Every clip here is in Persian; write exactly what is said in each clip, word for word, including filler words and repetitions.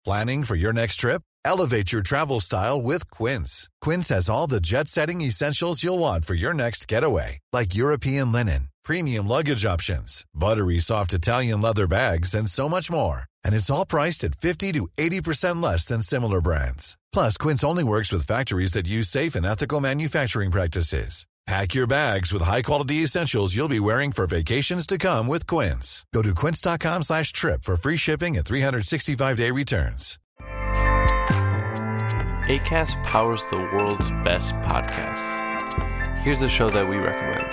Planning for your next trip? Elevate your travel style with Quince. Quince has all the jet-setting essentials you'll want for your next getaway, like European linen, premium luggage options, buttery soft Italian leather bags, and so much more. And it's all priced at fifty to eighty percent less than similar brands. Plus, Quince only works with factories that use safe and ethical manufacturing practices. Pack your bags with high-quality essentials you'll be wearing for vacations to come with Quince. Go to quince.com slash trip for free shipping and three sixty-five day returns. Acast powers the world's best podcasts. Here's a show that we recommend.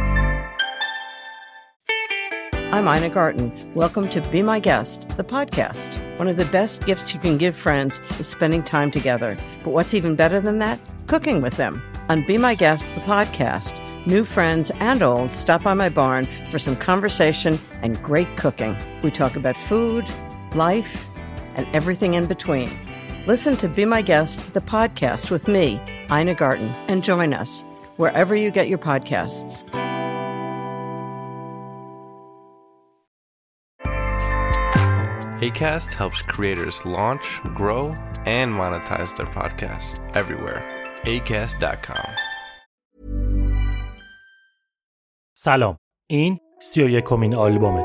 I'm Ina Garten. Welcome to Be My Guest, the podcast. One of the best gifts you can give friends is spending time together. But what's even better than that? Cooking with them. On Be My Guest, the podcast, new friends and old stop by my barn for some conversation and great cooking. We talk about food, life, and everything in between. Listen to Be My Guest, the podcast with me, Ina Garten, and join us wherever you get your podcasts. Acast helps creators launch, grow, and monetize their podcasts everywhere. acast dot com. سلام. این سی و یکمین آلبومه.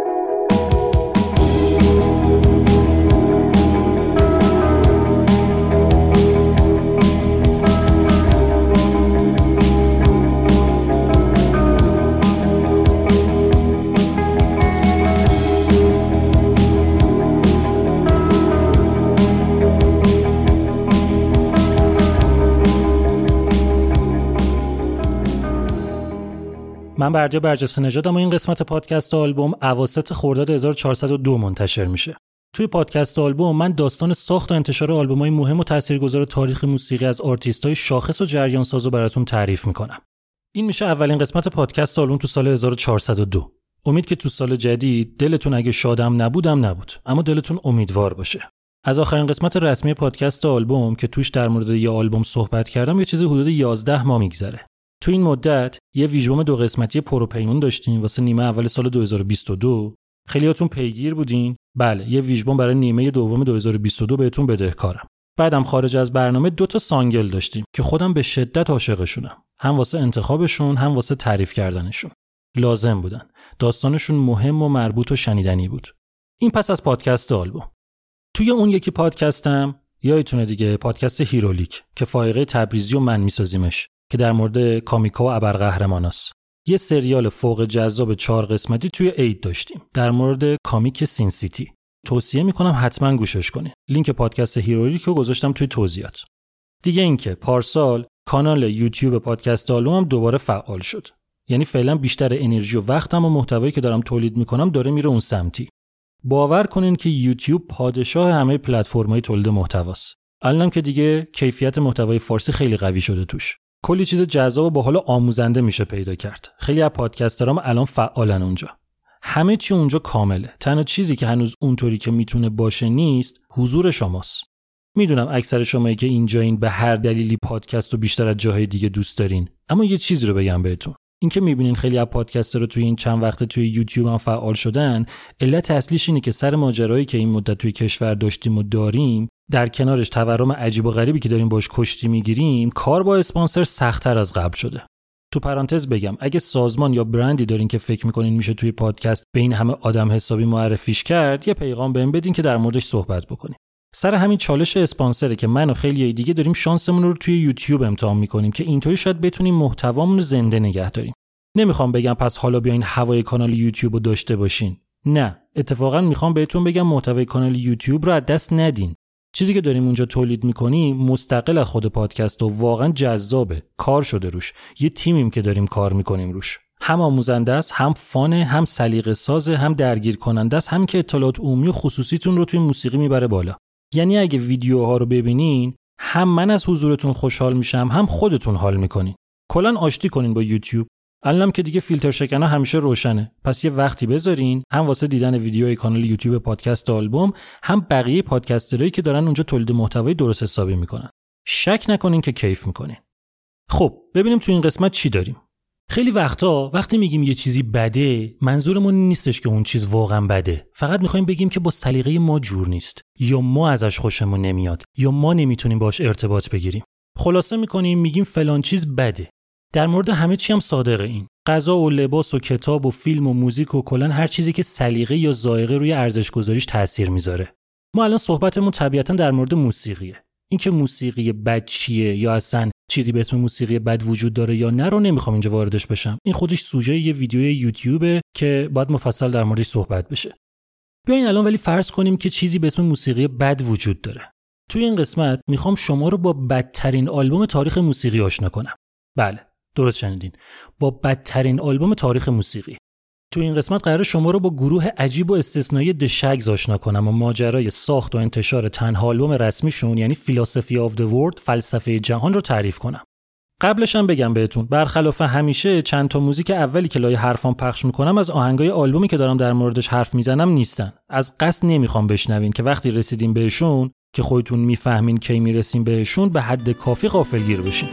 من برجا برجسته نژادم و این قسمت پادکست آلبوم اواسط خرداد هزار و چهارصد و دو منتشر میشه. توی پادکست آلبوم من داستان ساخت و انتشار آلبوم‌های مهم و تاثیرگذار تاریخ موسیقی از آرتیست‌های شاخص و جریان سازو براتون تعریف میکنم. این میشه اولین قسمت پادکست آلبوم تو سال هزار و چهارصد و دو. امید که تو سال جدید دلتون اگه شادم نبودم نبود، اما دلتون امیدوار باشه. از آخرین قسمت رسمی پادکست آلبوم که توش در مورد یه آلبوم صحبت کردم یه چیزی حدود یازده ماه میگذره. تو این مدت یه ویژوم دو قسمتی پروپیمون داشتیم واسه نیمه اول سال دو هزار و بیست و دو. خیلیاتون پیگیر بودین. بله، یه ویژوم برای نیمه دوم دو هزار و بیست و دو بهتون بدهکارم. بعدم خارج از برنامه دو تا سانگل داشتیم که خودم به شدت عاشقشونم. هم واسه انتخابشون، هم واسه تعریف کردنشون. لازم بودن. داستانشون مهم و مربوط و شنیدنی بود. این پس از پادکست آلبوم. توی اون یکی پادکستم یادتونه دیگه، پادکست هیرولیک که فائقه تبریزی و من میسازیمش، که در مورد کامیکا و ابرقهرماناست. یه سریال فوق جذاب چهار قسمتی توی عید داشتیم در مورد کامیک سین سیتی. توصیه میکنم حتما گوشش کنین. لینک پادکست هیرولیک رو گذاشتم توی توضیحات. دیگه اینکه پارسال کانال یوتیوب پادکست آلبومم دوباره فعال شد. یعنی فعلا بیشتر انرژی و وقتم و محتوایی که دارم تولید میکنم داره میره اون سمتی. باور کنین که یوتیوب پادشاه همه پلتفرم‌های تولید محتواست. الانم که دیگه کیفیت محتوای فارسی خیلی قوی شده توش. کلی چیز جذاب و باحال آموزنده میشه پیدا کرد. خیلی از پادکسترام الان فعالن اونجا. همه چی اونجا کامله. تنها چیزی که هنوز اونطوری که میتونه باشه نیست، حضور شماست. میدونم اکثر شمایی که اینجایین به هر دلیلی پادکست رو بیشتر از جاهای دیگه دوست دارین، اما یه چیزی رو بگم بهتون. این که میبینین خیلی از پادکسترها توی این چند وقته توی یوتیوب هم فعال شدن، علت اصلیش اینه که سر ماجرایی که این مدت توی کشور داشتیم و داریم، در کنارش تورم عجیب و غریبی که داریم باش کشتی میگیریم، کار با اسپانسر سخت‌تر از قبل شده. تو پرانتز بگم اگه سازمان یا برندی دارین که فکر میکنین میشه توی پادکست به این همه آدم حسابی معرفیش کرد، یه پیغام بهم بدین که در موردش صحبت بکنیم. سر همین چالش اسپانسره که من و خیلی دیگه داریم شانسمون رو توی یوتیوب امتحان میکنیم که اینطوری شاید بتونیم محتوامون رو زنده نگه داریم. نمیخوام بگم پس حالا بیاین هوای کانال یوتیوب رو داشته باشین. نه، اتفاقا میخوام بهتون بگم محتوای کانال یوتیوب رو از دست ندین. چیزی که داریم اونجا تولید میکنیم مستقل از خود پادکست و واقعا جذابه. کار شده روش. یه تیمیم که داریم کار میکنیم روش. هم آموزنده است، هم فانه، هم سلیقه سازه، هم درگیر کننده است، هم که اطلاعات عمومی و خصوصیتون رو توی موسیقی میبره بالا. یعنی اگه ویدیوها رو ببینین، هم من از حضورتون خوشحال میشم، هم خودتون حال میکنین. کلاً آشتی کنین با یوتیوب. الانم که دیگه فیلتر شکنا همیشه روشنه. پس یه وقتی بذارین هم واسه دیدن ویدیوهای کانال یوتیوب پادکست آلبوم، هم بقیه پادکسترایی که دارن اونجا تولید محتوای درست حسابی میکنن. شک نکنین که کیف میکنین. خب ببینیم تو این قسمت چی داریم. خیلی وقتا وقتی میگیم یه چیزی بده، منظورمون نیستش که اون چیز واقعا بده. فقط میخوایم بگیم که با سلیقه ما جور نیست، یا ما ازش خوشمون نمیاد، یا ما نمیتونیم باهاش ارتباط بگیریم. خلاصه میکنیم میگیم فلان چیز بده. در مورد همه چی هم صادقه این. غذا و لباس و کتاب و فیلم و موزیک و کلا هر چیزی که سلیقه یا ذائقه روی ارزش گذاریش تاثیر میذاره. ما الان صحبتمون طبیعتاً در مورد موسیقیه. اینکه موسیقی بد چیه یا اصلا چیزی به اسم موسیقی بد وجود داره یا نه رو نمیخوام اینجا واردش بشم. این خودش سوژه یه ویدیوی یوتیوبه که باید مفصل در موردش صحبت بشه. بیاین الان ولی فرض کنیم که چیزی به اسم موسیقی بد وجود داره. توی این قسمت میخوام شما رو با بدترین آلبوم تاریخ موسیقی آشنا کنم. بله، درست شنیدین. با بدترین آلبوم تاریخ موسیقی. تو این قسمت قراره شما رو با گروه عجیب و استثنایی The Shags آشنا کنم و ماجرای ساخت و انتشار تنها آلبوم رسمیشون یعنی Philosophy of the World، فلسفه جهان رو تعریف کنم. قبلش هم بگم بهتون برخلاف همیشه چند تا موزیک اولی که لای حرفام پخش میکنم از آهنگای آلبومی که دارم در موردش حرف میزنم نیستن. از قصد نمیخوام بشنوین که وقتی رسیدیم بهشون که خودتون میفهمین کی میرسیم بهشون به حد کافی غافلگیر بشین.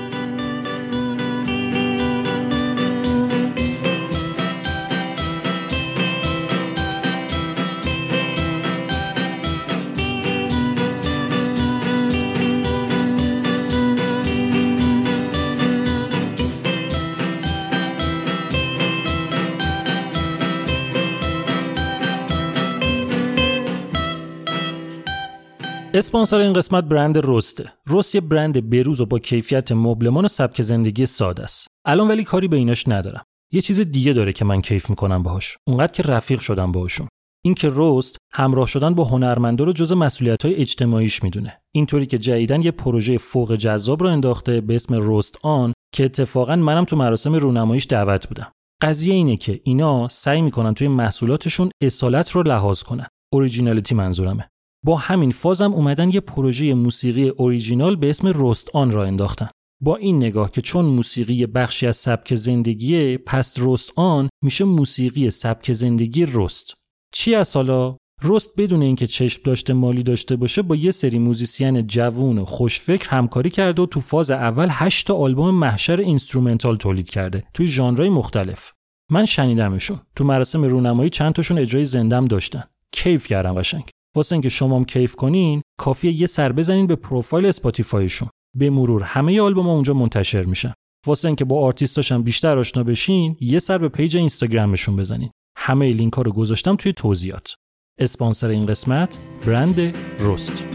اسپانسر این قسمت برند رسته. رست یه برند بروز و با کیفیت مبلمان و سبک زندگی ساده است. الان ولی کاری به ایناش ندارم. یه چیز دیگه داره که من کیف میکنم باهاش. اونقدر که رفیق شدم باهاشون. این که رست همراه شدن با هنرمندا رو جزء مسئولیت‌های اجتماعیش میدونه. اینطوری که جدیداً یه پروژه فوق جذاب رو انداخته به اسم رست آن که اتفاقاً منم تو مراسم رونماییش دعوت بودم. قضیه اینه که اینا سعی میکنن توی محصولاتشون اصالت رو لحاظ کنن. اوریجینالیتی منظورمه. با همین فازم اومدن یه پروژه موسیقی اوریجینال به اسم رست آن را انداختن. با این نگاه که چون موسیقی بخشی از سبک زندگیه، پس رست آن میشه موسیقی سبک زندگی رست. چی از حالا؟ رست بدون اینکه چشم داشته مالی داشته باشه با یه سری موزیسین جوون و خوشفکر همکاری کرده و تو فاز اول هشت تا آلبوم محشر اینسترومنتال تولید کرده توی ژانرهای مختلف. من شنیدمشون. تو مراسم رونمایی چند تاشون اجرای زنده‌ام داشتن. کیف کردم قشنگ. واسه اینکه شما هم کیف کنین کافیه یه سر بزنین به پروفایل اسپاتیفایشون. به مرور همه آلبوم‌ها اونجا منتشر میشن. واسه اینکه با آرتیستاشم بیشتر آشنا بشین یه سر به پیج اینستاگرامشون بزنین. همه لینک‌ها رو گذاشتم توی توضیحات. اسپانسر این قسمت برند رست.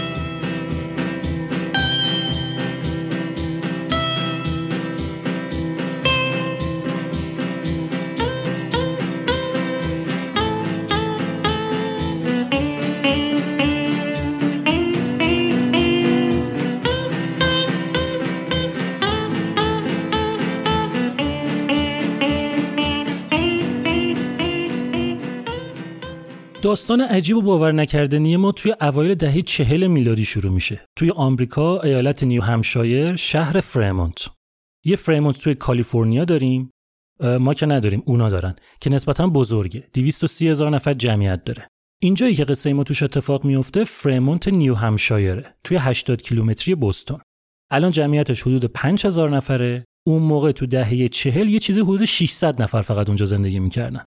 داستان عجیب و باور نکردنی ما توی اوایل دهه چهل میلادی شروع میشه. توی آمریکا ایالت نیو همشایر شهر فرمونت. یه فرمونت توی کالیفرنیا داریم، ما که نداریم اونا دارن، که نسبتاً بزرگه. دویست و سی هزار نفر جمعیت داره. اینجایی که قصه ما توش اتفاق میفته فرمونت نیو همشایره توی هشتاد کیلومتری بوستون. الان جمعیتش حدود پنج هزار نفره. اون موقع تو دهه چهل یه چیزی حدود ششصد نفر فقط اونجا زندگی میکردن.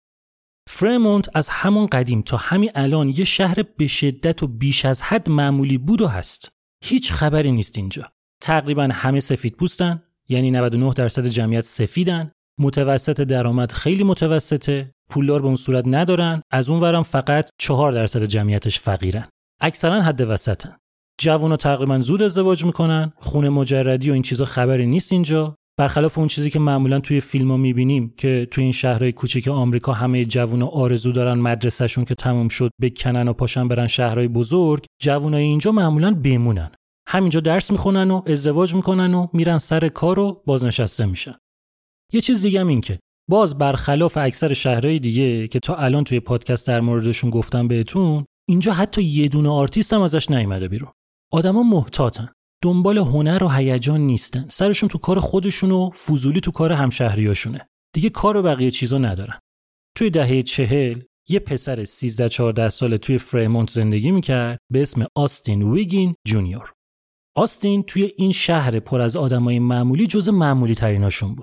فرمونت از همون قدیم تا همین الان یه شهر به شدت و بیش از حد معمولی بود و هست. هیچ خبری نیست اینجا. تقریبا همه سفید پوستن، یعنی نود و نه درصد جمعیت سفیدن. متوسط درآمد خیلی متوسطه، پولدار به اون صورت ندارن. از اون ورم فقط چهار درصد جمعیتش فقیرن. اکثرا حد وسطن. جوونا تقریبا زود ازدواج میکنن. خونه مجردی و این چیزا خبری نیست اینجا. برخلاف اون چیزی که معمولا توی فیلم‌ها می‌بینیم که توی این شهرهای کوچیک آمریکا همه جوونا آرزو دارن مدرسه‌شون که تموم شد بکنن و پاشن برن شهرهای بزرگ، جوونای اینجا معمولا بمونن. همینجا درس میخونن و ازدواج میکنن و میرن سر کار و بازنشسته میشن. یه چیز دیگه هم این که باز برخلاف اکثر شهرهای دیگه که تا الان توی پادکست در موردشون گفتم بهتون، اینجا حتی یه دونه آرتیست هم ازش نیومده بیرون. آدما محتاطن. دنبال هنر و هیجان نیستن. سرشون تو کار خودشون و فضولی تو کار همشهریاشونه. دیگه کار و بقیه چیزا ندارن. توی دهه چهل یه پسر سیزده چهارده ساله توی فرمونت زندگی میکرد به اسم آستین ویگین جونیور. آستین توی این شهر پر از آدمای معمولی جز معمولی تریناشون بود.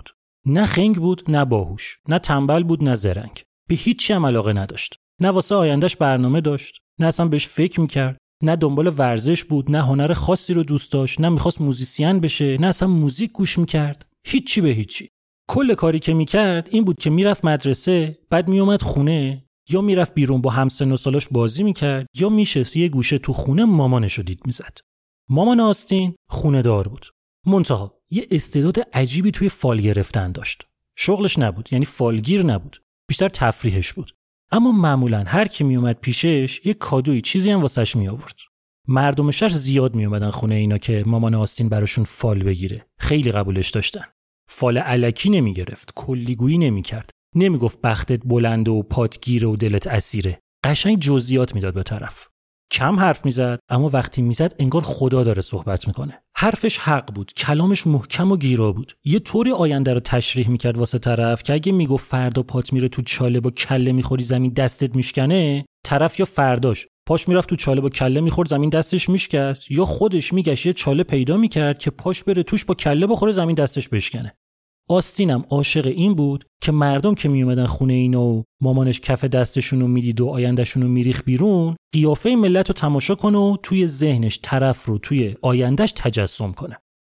نه خنگ بود نه باهوش، نه تنبل بود نه زرنگ. به هیچی هم علاقه نداشت. نه واسه آیندهش برنامه داشت، نه اصلا بهش فکر میکرد، نه دنبال ورزش بود، نه هنر خاصی رو دوست داشت، نه میخواست موزیسین بشه، نه اصلا موزیک گوش میکرد. هیچی به هیچی. کل کاری که میکرد این بود که میرفت مدرسه، بعد میومد خونه، یا میرفت بیرون با همسن و سالاش بازی میکرد، یا میشست یه گوشه تو خونه مامانشو دید میزد. مامان آستین خونه دار بود. منتها یه استعداد عجیبی توی فال گرفتن داشت. شغلش نبود، یعنی فالگیر نبود، بیشتر تفریحش بود. اما معمولاً هر کی میومد پیشش یه کادوی چیزی هم واسش می آورد. مردم شهر زیاد می اومدن خونه اینا که مامان آستین براشون فال بگیره. خیلی قبولش داشتن. فال الکی نمی گرفت، کلیگویی نمی کرد. نمی گفت بختت بلنده و پات گیره و دلت اسیره. قشنگ جزئیات میداد به طرف. کم حرف میزد، اما وقتی میزد انگار خدا داره صحبت میکنه. حرفش حق بود، کلامش محکم و گیرا بود. یه طوری آینده رو تشریح میکرد واسه طرف که اگه میگفت فردا پات میره تو چاله با کله میخوری زمین دستت میشکنه، طرف یا فرداش پاش میرفت تو چاله با کله میخورد زمین دستش میشکست، یا خودش میگشت یه چاله پیدا میکرد که پاش بره توش با کله بخوره زمین دستش بشکنه. آستینم عاشق این بود که مردم که می اومدن خونه اینا و مامانش کف دستشون رو میدید و آیندهشون رو میریخ بیرون، قیافه ملت رو تماشا کنه و توی ذهنش طرف رو توی آیندهش تجسم کنه.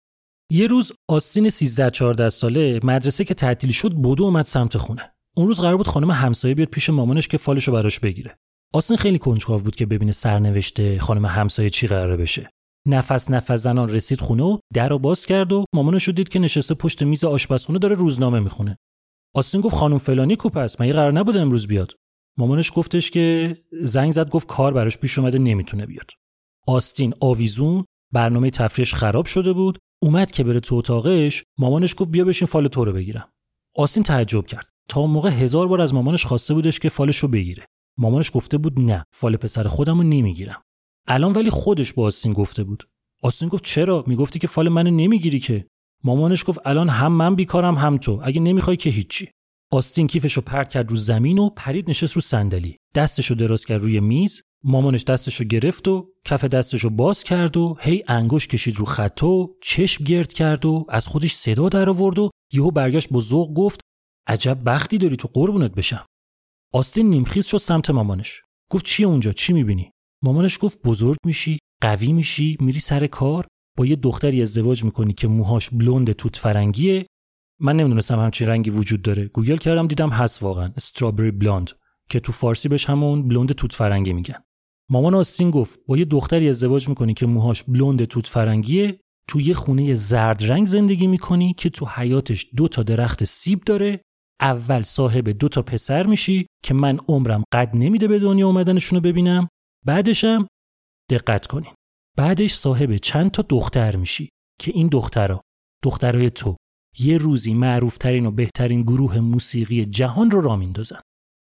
یه روز آستین سیزده چهارده ساله مدرسه که تعطیل شد بدو اومد سمت خونه. اون روز قرار بود خانم همسایه بیاد پیش مامانش که فالشو براش بگیره. آستین خیلی کنجکاو بود که ببینه سرنوشت خانم همسایه چی قراره بشه. نفس نفس زنان رسید خونه و در رو باز کرد و مامانش دید که نشسته پشت میز آشپزخونه داره روزنامه میخونه. آستین گفت خانم فلانی کو پس؟ مگه قرار نبوده امروز بیاد؟ مامانش گفتش که زنگ زد، گفت کار براش پیش اومده نمیتونه بیاد. آستین آویزون، برنامه تفریحش خراب شده بود، اومد که بره تو اتاقش. مامانش گفت بیا بشین فال تو رو بگیرم. آستین تعجب کرد. تا اون موقع هزار بار از مامانش خواسته بودش که فالش رو بگیره. مامانش گفته بود نه، فال پسر خودمو نمیگیرم. الان ولی خودش با آستین گفته بود. آستین گفت چرا؟ میگفتی که فال منو نمیگیری که. مامانش گفت الان هم من بیکارم هم تو، اگه نمیخوای که هیچی. آستین کیفشو پرت کرد رو زمین و پرید نشست رو صندلی. دستشو دراز کرد روی میز. مامانش دستشو گرفت و کف دستشو باز کرد و هی انگشت کشید رو خط و چشم گرد کرد و از خودش صدا در آورد و یهو برگشت با ذوق گفت عجب بختی داری تو، قربونت بشم. آستین نیمخیز شد سمت مامانش. گفت چی اونجا؟ چی میبینی؟ مامانش گفت بزرگ میشی، قوی میشی، میری سر کار، با یه دختری ازدواج میکنی که موهاش بلوند توت فرنگیه. من نمیدونستم همچین رنگی وجود داره. گوگل کردم دیدم هست واقعا، استرابری بلوند، که تو فارسی بهش همون بلوند توت فرنگی میگن. مامان آستین گفت با یه دختری ازدواج میکنی که موهاش بلوند توت فرنگیه، تو یه خونه زرد رنگ زندگی میکنی که تو حیاتش دو تا درخت سیب داره. اول صاحب دو تا پسر میشی که من عمرم قد نمیده به دنیا اومدنشونو ببینم. بعدشم دقت کنین، بعدش صاحب چند تا دختر میشی که این دخترها، دخترای تو، یه روزی معروفترین و بهترین گروه موسیقی جهان رو راه میندازن.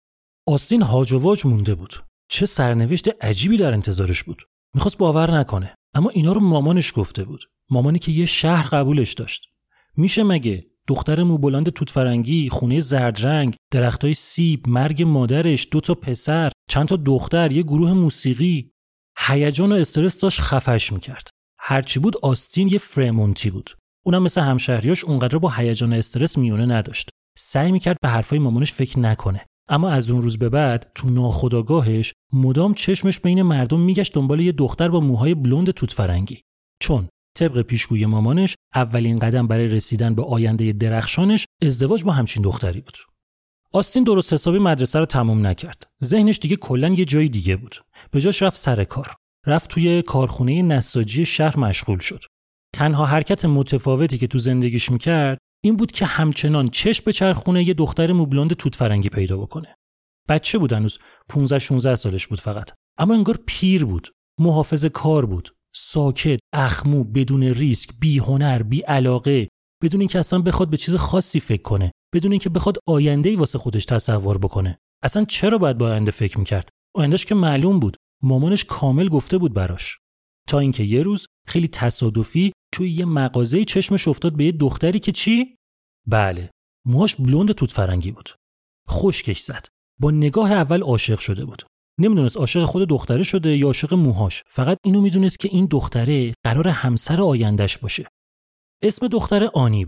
آستین هاج و واج مونده بود. چه سرنوشت عجیبی در انتظارش بود. میخواست باور نکنه، اما اینا رو مامانش گفته بود. مامانی که یه شهر قبولش داشت. میشه مگه دختر موبلند توت فرنگی، خونه زرد رنگ، درختای سیب، مرگ مادرش، دو تا پسر، چند تا دختر، یه گروه موسیقی. هیجان و استرس داشت خفش میکرد. هرچی بود آستین یه فرمونتی بود. اونم مثل همشهریاش اونقدر با هیجان و استرس میونه نداشت. سعی میکرد به حرفای مامانش فکر نکنه. اما از اون روز به بعد تو ناخودآگاهش مدام چشمش بین مردم میگشت دنبال یه دختر با موهای بلوند توت فرنگی. چون طبق پیشگویی مامانش اولین قدم برای رسیدن به آینده درخشانش ازدواج با همچین دختری بود. آستین درست حسابی مدرسه رو تموم نکرد. ذهنش دیگه کلاً یه جای دیگه بود. به جاش رفت سر کار. رفت توی کارخونه نساجی شهر مشغول شد. تنها حرکت متفاوتی که تو زندگیش میکرد این بود که همچنان چشم به چرخونه یه دختر موبلوند توت فرنگی پیدا بکنه. بچه بود، هنوز پانزده شانزده سالش بود فقط. اما انگار پیر بود. محافظه‌کار بود. ساکت، اخمو، بدون ریسک، بی هنر، بی علاقه، بدون اینکه اصلا بخواد به چیز خاصی فکر کنه، بدون اینکه بخواد آینده‌ای واسه خودش تصور بکنه. اصلا چرا باید با آینده فکر می‌کرد؟ آیندهش که معلوم بود. مامانش کامل گفته بود براش. تا اینکه یه روز خیلی تصادفی توی یه مغازه چشمش افتاد به یه دختری که چی؟ بله، موهاش بلوند توت فرنگی بود. خشکش زد. با نگاه اول عاشق شده بود. نمیدونست عاشق خود دختره شده یا عاشق موهاش. فقط اینو میدونست که این دختره قرار همسر آیندهش باشه. اسم دختره آنی بود.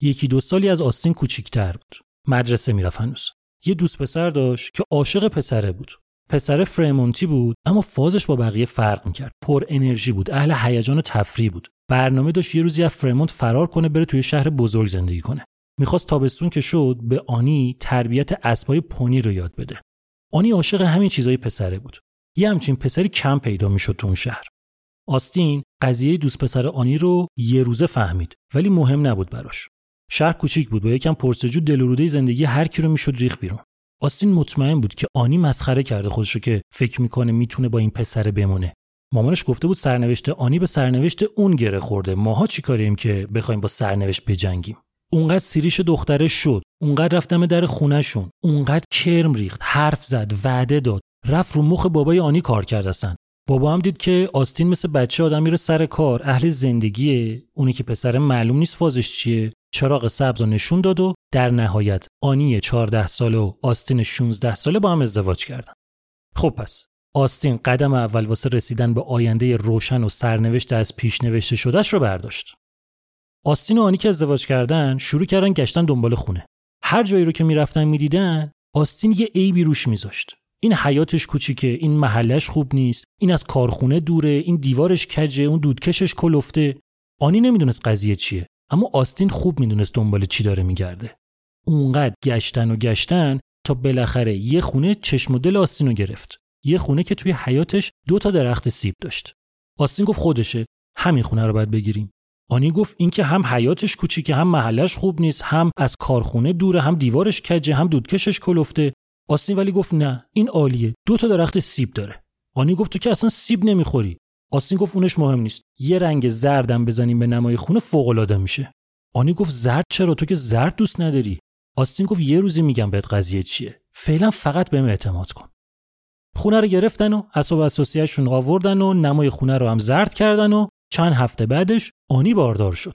یکی دو سالی از آستین کوچیک‌تر بود. مدرسه میرفت هنوز. یه دوست پسر داشت که عاشق پسره بود. پسر فرمونتی بود اما فازش با بقیه فرق می‌کرد. پر انرژی بود، اهل هیجان و تفریح بود. برنامه داشت یه روزی از فرمونت فرار کنه بره توی شهر بزرگ زندگی کنه. می‌خواست تابستون که شد به آنی تربیت اسبای پونی رو یاد بده. آنی عاشق همین چیزای پسره بود. یه همچین پسری کم پیدا می‌شد تو اون شهر. آستین قضیه دوست پسر آنی رو یه روزه فهمید ولی مهم نبود براش. شهر کوچیک بود با یکم پرسجو دل و روده زندگی هر کی رو میشد ریخ بیرون. آستین مطمئن بود که آنی مسخره کرده خودشو که فکر میکنه میتونه با این پسر بمونه. مامانش گفته بود سرنوشت آنی به سرنوشت اون گره خورده. ماها چیکاریم که بخوایم با سرنوشت بجنگیم؟ اونقدر سیریش دختره شد، اونقدر رفتم در خونه‌شون، اونقدر کرم ریخت، حرف زد، وعده داد، رفت رو مخ بابای آنی کار کرد اصلا. بابا هم دید که آستین مثل بچه آدم میره سر کار، اهل زندگیه، اونی که پسر معلوم نیست فازش چیه، چراغ سبز رو نشون داد و در نهایت آنی چهارده ساله و آستین شانزده ساله با هم ازدواج کردن. خب پس آستین قدم اول واسه رسیدن به آینده روشن و سرنوشت از پیش نوشته شدهش رو برداشت. آستین و آنی که ازدواج کردن شروع کردن گشتن دنبال خونه. هر جایی رو که میرفتن میدیدن آستین یه عیبی روش میذاشت. این حیاتش کوچیکه، این محلش خوب نیست، این از کارخونه دوره، این دیوارش کجه، اون دودکشش کلفته. آنی نمیدونست قضیه چیه، اما آستین خوب میدونست دنبال چی داره میگرده. اونقدر گشتن و گشتن تا بالاخره یه خونه چشم و دل آستین رو گرفت. یه خونه که توی حیاتش دو تا درخت سیب داشت. آستین گفت خودشه، همین خونه رو باید بگیریم. آنی گفت این که هم حیاتش کوچیکه، هم محلش خوب نیست، هم از کارخونه دوره، هم دیوارش کجه، هم دودکشش کلفته. آستین ولی گفت نه، این عالیه، دو تا درخت سیب داره. آنی گفت تو که اصلا سیب نمیخوری. آستین گفت اونش مهم نیست، یه رنگ زردم بزنیم به نمای خونه فوق العاده میشه. آنی گفت زرد چرا؟ تو که زرد دوست نداری. آستین گفت یه روزی میگم بهت قضیه چیه، فعلا فقط بهم اعتماد کن. خونه رو گرفتن و اسباب اساسیه‌شون آوردن و نمای خونه رو هم زرد کردن و چند هفته بعدش آنی باردار شد.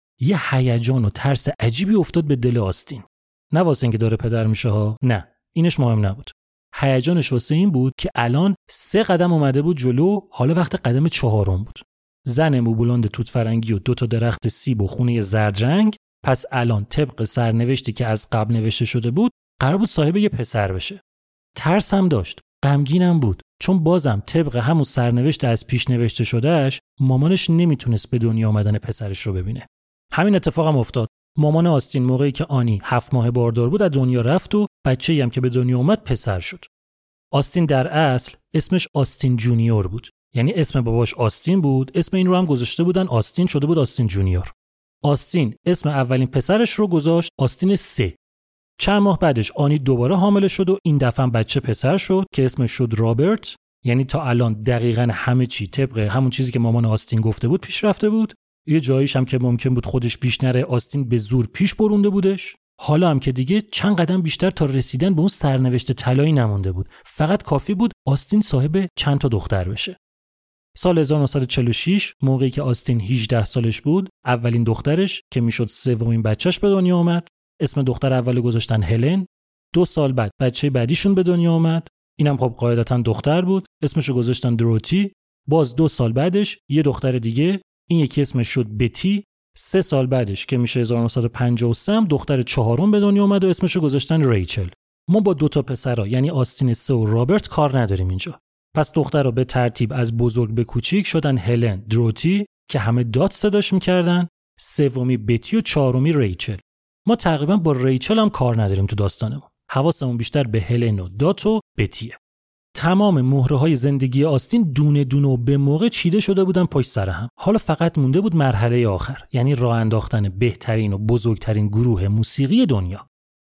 یه هیجان و ترس عجیبی افتاد به دل آستین. نه واسه اینکه داره پدر میشه ها، نه، اینش مهم نبود. هیجانش واسه این بود که الان سه قدم اومده بود جلو، حالا وقت قدم چهارم بود. زن موبولند توت فرنگی و دو تا درخت سیب و خونه زرد رنگ، پس الان طبق سرنوشتی که از قبل نوشته شده بود قرار بود صاحب یه پسر بشه. ترس هم داشت، غمگینم بود، چون بازم طبق همون سرنوشت از پیش نوشته شدهش مامانش نمیتونست به دنیا آمدن پسرش رو ببینه. همین اتفاق هم افتاد. مامان آستین موقعی که آنی هفت ماه باردار بود از دنیا رفت و بچه‌ای هم که به دنیا اومد پسر شد. آستین در اصل اسمش آستین جونیور بود. یعنی اسم باباش آستین بود، اسم این رو هم گذاشته بودن آستین، شده بود آستین جونیور. آستین اسم اولین پسرش رو گذاشت آستین سه. چند ماه بعدش آنی دوباره حامله شد و این دفعه بچه پسر شد که اسمش شد رابرت. یعنی تا الان دقیقاً همه چی طبق همون چیزی که مامان آستین گفته بود پیش رفته بود. یه جاییش هم که ممکن بود خودش پیش نره آستین به زور پیش برونده بودش. حالا هم که دیگه چند قدم بیشتر تا رسیدن به اون سرنوشت طلایی نمونده بود. فقط کافی بود آستین صاحب چند تا دختر بشه. سال هزار و نهصد و چهل و شش موقعی که آستین هجده سالش بود، اولین دخترش که میشد سومین بچهش به دنیا اومد. اسم دختر اولو گذاشتن هلن. دو سال بعد بچه بعدیشون به دنیا اومد. اینم خب قاعدتاً دختر بود. اسمشو گذاشتن دروتی. باز دو سال بعدش یه دختر دیگه، این یکی اسمش شد بتی. سه سال بعدش که میشه هزار و نهصد و پنجاه و سه دختر چهارم به دنیا اومد و اسمشو گذاشتن ریچل. ما با دو تا پسرا یعنی آستین سه و رابرت کار نداریم اینجا. پس دخترها به ترتیب از بزرگ به کوچیک شدن هلن، دروتی که همه دات صداش میکردن، سومی بتی و چهارمی ریچل. ما تقریبا با ریچل هم کار نداریم تو داستانمون. حواسمون بیشتر به هلن و دات و بتیه. تمام مهره‌های زندگی آستین دونه دونه و به موقع چیده شده بودن پشت سر هم. حالا فقط مونده بود مرحله آخر، یعنی راه انداختن بهترین و بزرگترین گروه موسیقی دنیا.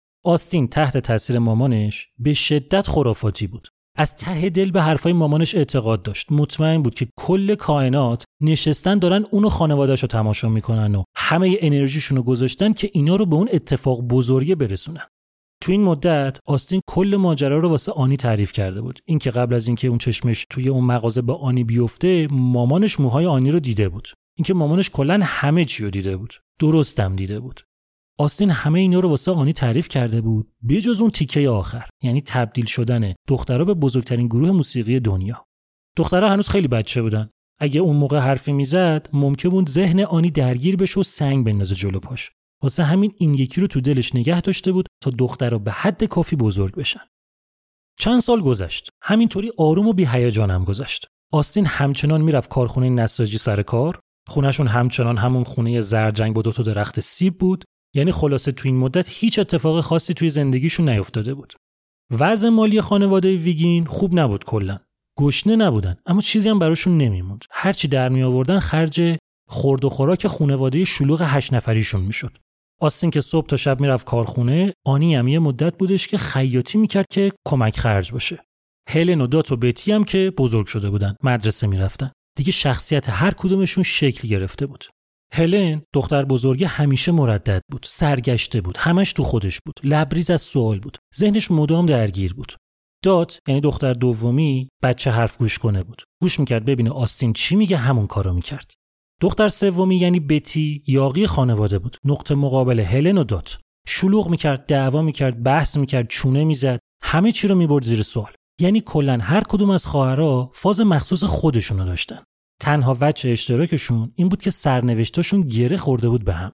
آستین تحت تاثیر مامانش به شدت خرافاتی بود. از ته دل به حرفای مامانش اعتقاد داشت. مطمئن بود که کل کائنات نشستن دارن اونو خانواده‌شو تماشا میکنن و همه انرژیشونو گذاشتن که اینا رو به اون اتفاق بزرگه برسونن. تو این مدت آستین کل ماجرا رو واسه آنی تعریف کرده بود. این که قبل از اینکه اون چشمش توی اون مغازه به آنی بیفته، مامانش موهای آنی رو دیده بود. این که مامانش کلاً همه چی رو دیده بود. درستم دیده بود. آستین همه اینا رو واسه آنی تعریف کرده بود، به جز اون تیکه آخر، یعنی تبدیل شدن دخترها به بزرگترین گروه موسیقی دنیا. دخترها هنوز خیلی بچه بودن. اگه اون موقع حرفی میزد، ممکن بود ذهن آنی درگیر بشه و سنگ بندازه جلو پاش. واسه همین این یکی رو تو دلش نگه داشته بود تا دخترها به حد کافی بزرگ بشن. چند سال گذشت. همینطوری آروم و بی هیجان هم گذشت. آستین همچنان میرفت کارخونه نساجی سر کار. خونهشون همچنان همون خونه زرد رنگ با دو تا درخت سیب بود. یعنی خلاصه تو این مدت هیچ اتفاق خاصی توی زندگیشون نیفتاده بود. وضع مالی خانواده ویگین خوب نبود کلا. گشنه نبودن، اما چیزی هم براشون نمیموند. هر چی در می آوردن خرج خورد و خوراک خانواده شلوغ هشت نفریشون میشد. آستین که صبح تا شب میرفت کارخونه، آنی هم یه مدت بودش که خیاطی میکرد که کمک خرج باشه. هلن و دات و بتی هم که بزرگ شده بودن، مدرسه میرفتن. دیگه شخصیت هر کدومشون شکل گرفته بود. هلن دختر بزرگه همیشه مردد بود، سرگشته بود، همش تو خودش بود، لبریز از سوال بود، ذهنش مدام درگیر بود. دات یعنی دختر دومی بچه حرف گوش کنه بود. گوش میکرد ببینه آستین چی میگه، همون کارو میکرد. دختر سومی یعنی بتی یاغی خانواده بود، نقطه مقابل هلن و دات. شلوغ میکرد، دعوا میکرد، بحث میکرد، چونه میزد، همه چی رو میبرد زیر سوال. یعنی کلا هر کدوم از خواهرها فاز مخصوص خودشونو داشتن. تنها وجه اشتراکشون این بود که سرنوشتاشون گره خورده بود به هم.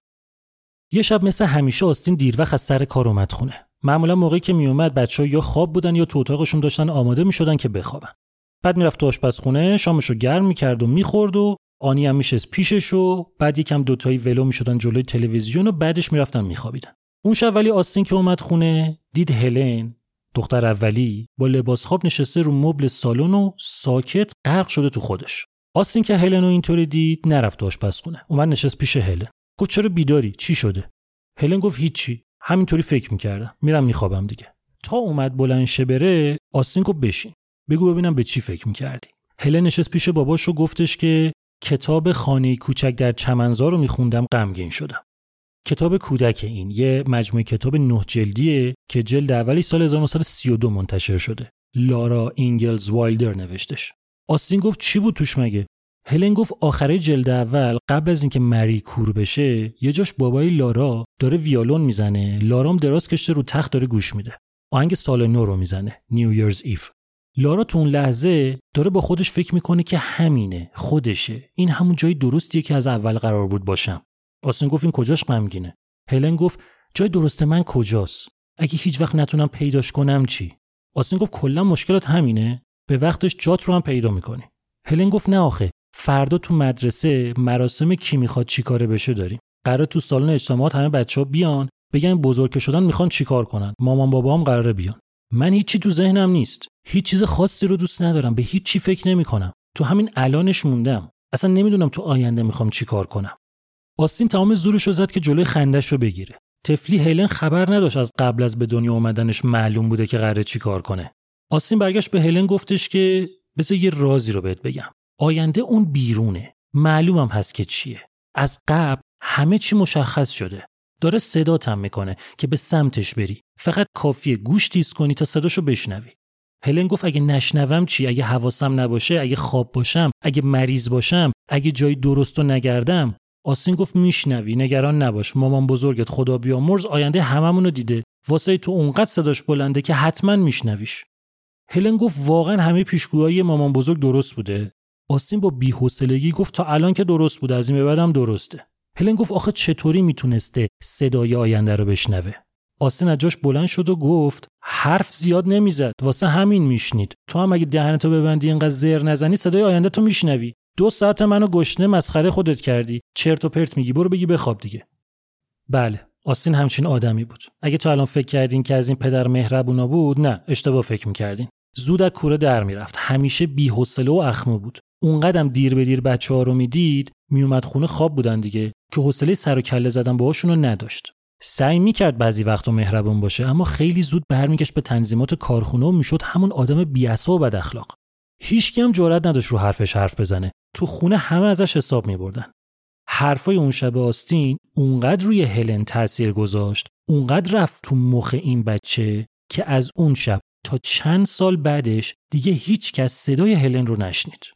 یه شب مثل همیشه آستین دیر وقت از سر کار اومد خونه. معمولا موقعی که میومد بچه‌ها یا خواب بودن یا تو اتاقشون داشتن آماده میشدن که بخوابن. بعد میرفت تو آشپزخونه، شامشو گرم میکرد و میخورد و آنی هم میشست پیشش و بعد یکم دوتایی ولو میشدن جلوی تلویزیون و بعدش میرفتن میخوابیدن. اون شب ولی آستین که اومد خونه دید هلن دختر اولی با لباس خواب نشسته رو مبل سالن و ساکت غرق شده تو خودش. آستین که هلن رو اینطوری دید نرفت تو آشپزخونه، اومد نشست پیش هلن. گفت چرا بیداری؟ چی شده؟ هلن گفت هیچی، همینطوری فکر میکردم، میرم میخوابم دیگه. تا اومد بلند شه بره، آستین گفت بشین، بگو ببینم به چی فکر میکردی. هلن نشست پیش باباش و گفتش که کتاب خانه کوچک در چمنزار رو میخوندم، غمگین شدم. کتاب کودک این یه مجموعه کتاب نه جلدیه که جلد اولی سال هزار و نهصد و سی و دو منتشر شده. لارا اینگلز وایلدر نوشتش. آستین گفت چی بود توش مگه؟ هلن گفت آخره جلد اول قبل از اینکه مری کور بشه یه جاش بابای لارا داره ویولون میزنه، لارام دراز کشته رو تخت داره گوش میده. آهنگ سال نو رو میزنه، نیو ایرز ایف. لارا تو اون لحظه داره با خودش فکر میکنه که همینه، خودشه، این همون جای درستیه که از اول قرار بود باشم. آستین گفت این کجاش غمگینه؟ هلن گفت جای درست من کجاست؟ اگه هیچ وقت نتونم پیداش کنم چی؟ آستین گفت کلا مشکلات همینه، به وقتش جات رو هم پیدا میکنی. هلن گفت نه آخه، فردا تو مدرسه مراسم کی میخواد چیکاره بشه داریم. قراره تو سالن اجتماعات همه بچه‌ها بیان بگن بزرگ شدن میخوان چیکار کنن. مامان بابام قراره بیان. من هیچی تو ذهنم نیست. هیچ چیز خاصی رو دوست ندارم، به هیچ چی فکر نمی‌کنم. تو همین الانش موندم. اصلا نمیدونم تو آینده میخوام چیکار کنم. آستین تمام زورش رو زد که جلوی خندش رو بگیره. طفلی هلن خبر نداشت از قبل از به دنیا اومدنش معلوم بوده که قراره چیکار کنه. آستین برگشت به هلن گفتش که بذار یه رازی رو بهت بگم. آینده اون بیرونه. معلومم هست که چیه. از قبل همه چی مشخص شده. داره صدات هم میکنه که به سمتش بری. فقط کافیه گوش تیز کنی تا صداشو بشنوی. هلن گفت اگه نشنوم چی؟ اگه حواسم نباشه، اگه خواب باشم، اگه مریض باشم، اگه جای درستو نگردم. آستین گفت میشنوی، نگران نباش. مامان بزرگت خدا بیامرز آینده هممونو دیده. واسه تو اونقدر صداش بلنده که حتما میشنویش. هلن گفت واقعا همه پیشگویی مامان بزرگ درست بوده؟ آستین با بی‌حوصلگی گفت تا الان که درست بوده، از این به بعدم درسته. هلن گفت آخه چطوری میتونسته صدای آینده رو بشنوه؟ آستین از جاش بلند شد و گفت حرف زیاد نمیزد، واسه همین میشنید. تو هم اگه دهنتو ببندی اینقدر زر نزنی صدای آینده تو میشنوی. دو ساعت منو گشنه مسخره خودت کردی، چرت و پرت میگی، برو بگی بخواب دیگه. بله، آستین همچین آدمی بود. اگه تو الان فکر کردین که از این پدر مهربونا بود، نه، اشتباه فکر میکردین. زود از کوره در میرفت، همیشه بی‌حوصله و اخمه بود. اونقدرم دیر به دیر بچه‌ها رو میدید، میومد خونه خواب بودن دیگه، که حوصله سر و کله زدن باهاشون رو نداشت. سعی میکرد بعضی وقتا مهربون باشه، اما خیلی زود برمیگشت به تنظیمات کارخونه و میشد همون آدم بی‌عصا و بد اخلاق. هیچکی هم جرئت نداشت رو حرفش حرف بزنه. تو خونه همه ازش حساب میبردن. حرفای اون شب آستین اونقدر روی هلن تاثیر گذاشت، اونقدر رفت تو مخ این بچه که از اون شب تا چند سال بعدش دیگه هیچ کس صدای هلن رو نشنید.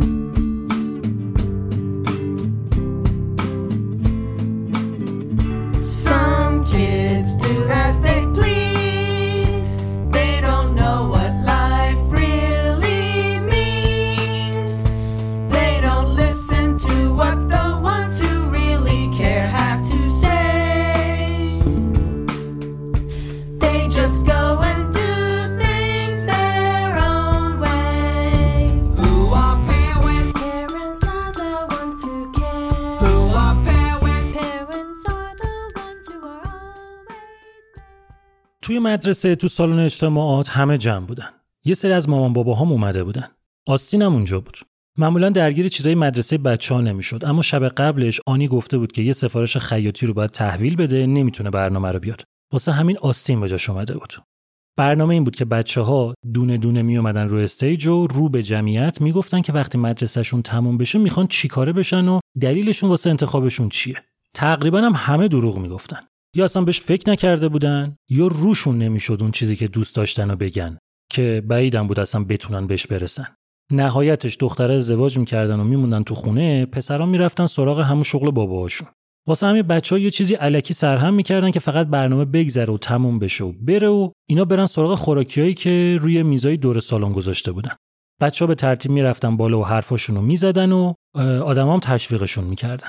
Some kids do as they please. They don't know what life really means. They don't listen to what the ones who really care have to say. توی مدرسه تو سالن اجتماعات همه جمع بودن. یه سری از مامان باباهام اومده بودن. آستین هم اونجا بود. معمولا درگیر چیزای مدرسه بچه‌ها نمیشد، اما شب قبلش آنی گفته بود که یه سفارش خیاطی رو باید تحویل بده، نمیتونه برنامه رو بیاد. واسه همین آستین به جاش اومده بود. برنامه این بود که بچه‌ها دونه دونه می اومدن رو استیج و رو به جمعیت میگفتن که وقتی مدرسه‌شون تموم بشه میخوان چیکاره بشن و دلیلشون واسه انتخابشون چیه. تقریبا هم همه دروغ میگفتن. یا اصلا بهش فکر نکرده بودن یا روشون نمیشد اون چیزی که دوست داشتن رو بگن که بعیدم بود اصلا بتونن بهش برسن. نهایتش دخترها ازدواج میکردن و میموندن تو خونه، پسرا میرفتن سراغ همون شغل باباهاشون. واسه همین بچه‌ها یه چیزی الکی سرهم میکردن که فقط برنامه بگذره و تموم بشه و بره و اینا برن سراغ خوراکیایی که روی میزای دور سالن گذاشته بودن. بچه‌ها به ترتیب میرفتن بالا و حرفاشون رو میزدن و آدمام تشویقشون میکردن.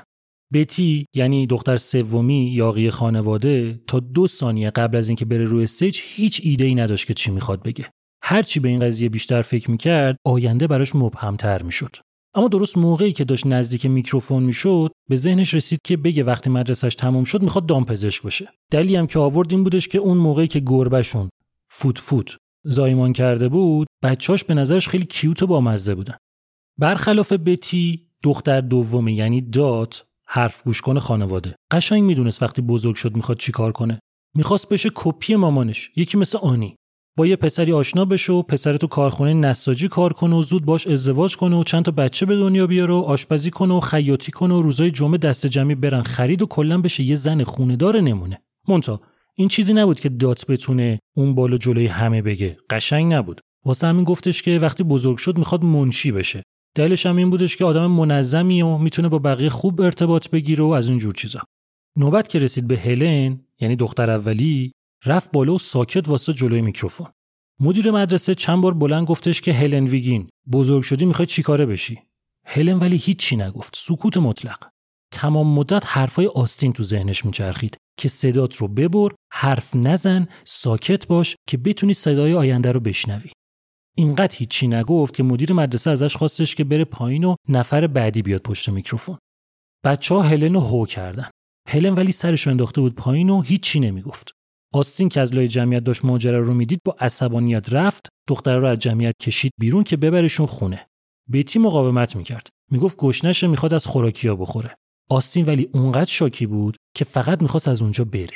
بتی یعنی دختر سومی یاغی خانواده تا دو ثانیه قبل از اینکه بره روی استیج هیچ ایده‌ای نداشت که چی میخواد بگه. هر چی به این قضیه بیشتر فکر میکرد آینده براش مبهم‌تر میشد. اما درست موقعی که داشت نزدیک میکروفون میشد به ذهنش رسید که بگه وقتی مدرسه‌اش تموم شد میخواد دامپزشک بشه. دلیلی هم که آورد این بودش که اون موقعی که گربهشون فوت فوت زایمان کرده بود بچه‌اش به نظرش خیلی کیوت و بامزه بودن. برخلاف بتی دختر دومی یعنی دات حرف گوش کن خانواده قشنگ میدونست وقتی بزرگ شد میخواد چی کار کنه. میخواست بشه کپی مامانش، یکی مثل آنی. با یه پسری آشنا بشه و پسر تو کارخونه نساجی کار کنه و زود باش ازدواج کنه و چند تا بچه به دنیا بیاره و آشپزی کنه و خیاطی کنه و روزای جمعه دست جمعی برن خرید و کلا بشه یه زن خونه‌دار نمونه. مونتا این چیزی نبود که دات بتونه اون بالو جلوی همه بگه. قشنگ نبود. واسه همین گفتش که وقتی بزرگ شد میخواد منشی بشه. دلیلش هم این بودش که آدم منظمی و میتونه با بقیه خوب ارتباط بگیره و از اون جور چیزا. نوبت که رسید به هلن یعنی دختر اولی رفت بالا و ساکت واسه جلوی میکروفون. مدیر مدرسه چند بار بلند گفتش که هلن ویگین بزرگ شدی میخوای چیکاره بشی؟ هلن ولی هیچی نگفت. سکوت مطلق. تمام مدت حرفای آستین تو ذهنش میچرخید که صدات رو ببر، حرف نزن، ساکت باش که بتونی صدای آینده رو بشنوی. اینقدر هیچی نگفت که مدیر مدرسه ازش خواستش که بره پایین و نفر بعدی بیاد پشت میکروفون. بچه‌ها هلن رو هو کردن. هلن ولی سرش رو انداخته بود پایین و هیچی نمیگفت. آستین که از لای جمعیت داشت ماجرا رو میدید با عصبانیت رفت دختر رو از جمعیت کشید بیرون که ببرشون خونه. بتی مقاومت میکرد. میگفت گشنشه میخواد از خوراکیا بخوره. آستین ولی اونقدر شاکی بود که فقط میخواست از اونجا بره.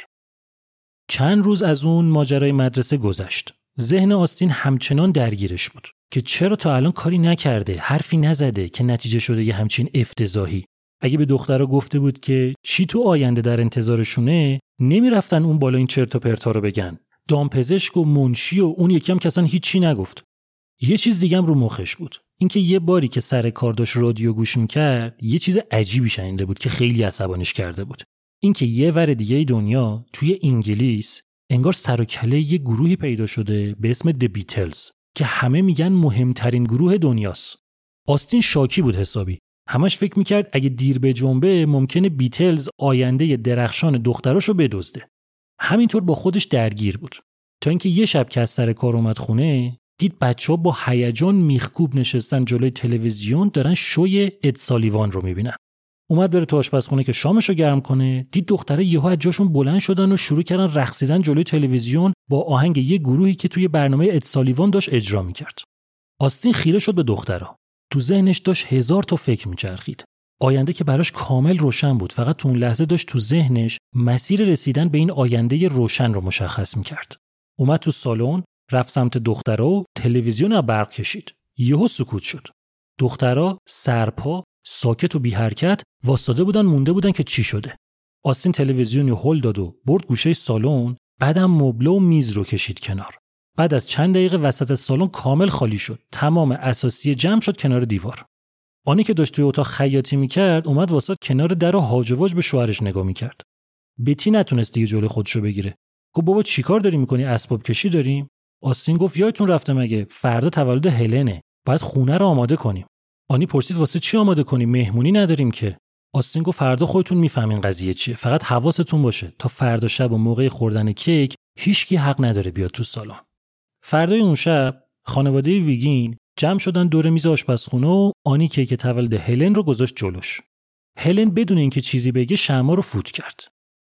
چند روز از اون ماجرای مدرسه گذشت. ذهن آستین همچنان درگیرش بود که چرا تا الان کاری نکرده، حرفی نزده که نتیجه شده یه همچین افتضاحی. اگه به دخترها گفته بود که چی تو آینده در انتظارشونه، نمیرفتن اون بالا این چرت و پرتا رو بگن. دامپزشک و منشی و اون یکی هم که اصلا هیچی نگفت. یه چیز دیگه هم رو مخش بود. اینکه یه باری که سر کار داشت رادیو گوش می‌کرد، یه چیز عجیبی شنیده بود که خیلی عصبانیش کرده بود. اینکه یه ور دیگه دنیا توی انگلیس انگار سر و کله یه گروهی پیدا شده به اسم The Beatles که همه میگن مهمترین گروه دنیاست. آستین شاکی بود حسابی. همش فکر میکرد اگه دیر به جنبه ممکنه بیتلز آینده درخشان دختراشو بدزده. همینطور با خودش درگیر بود تا اینکه یه شب که از سر کار اومد خونه دید بچه‌ها با هیجان میخکوب نشستن جلوی تلویزیون دارن شوی اد سالیوان رو میبینن. اومد بره تو آشپزخونه که شامشو گرم کنه، دید دخترها یهو از جاشون بلند شدن و شروع کردن رقصیدن جلوی تلویزیون با آهنگ یه گروهی که توی برنامه اد سالیوان داشت اجرا میکرد. آستین خیره شد به دخترها. تو ذهنش داشت هزار تا فکر میچرخید. آینده که براش کامل روشن بود، فقط تو اون لحظه داشت تو ذهنش مسیر رسیدن به این آینده روشن رو مشخص میکرد. اومد تو سالن، رفت سمت دخترها و تلویزیون رو برق کشید. یهو سکوت شد. دخترها سرپا، ساکت و بی حرکت واسطه بودن مونده بودن که چی شده. آستین تلویزیون رو هل داد و برد گوشه سالن، بعدم مبل و میز رو کشید کنار. بعد از چند دقیقه وسط سالن کامل خالی شد. تمام اساسی جمع شد کنار دیوار. آنی که داشت توی اتاق خیاطی میکرد اومد واسط کنار در و هاج و واج به شوهرش نگاه میکرد. بتی نتونست دیگه جلوی خودشو بگیره. گفت بابا چیکار داری میکنی؟ اسباب کشی داریم؟ آستین گفت یادتون رفته مگه فردا تولد هلنه، باید خونه رو آماده کنیم. آنی پرسید واسه چی آماده کنیم؟ مهمونی نداریم که. آستین گفت فردا خودتون میفهمین قضیه چیه، فقط حواستون باشه تا فردا شب و موقع خوردن کیک هیچکی حق نداره بیاد تو سالن. فردای اون شب خانواده ویگین جمع شدن دور میز آشپزخونه و آنی کیک تولد هلن رو گذاشت جلوش. هلن بدون اینکه چیزی بگه شمع رو فوت کرد.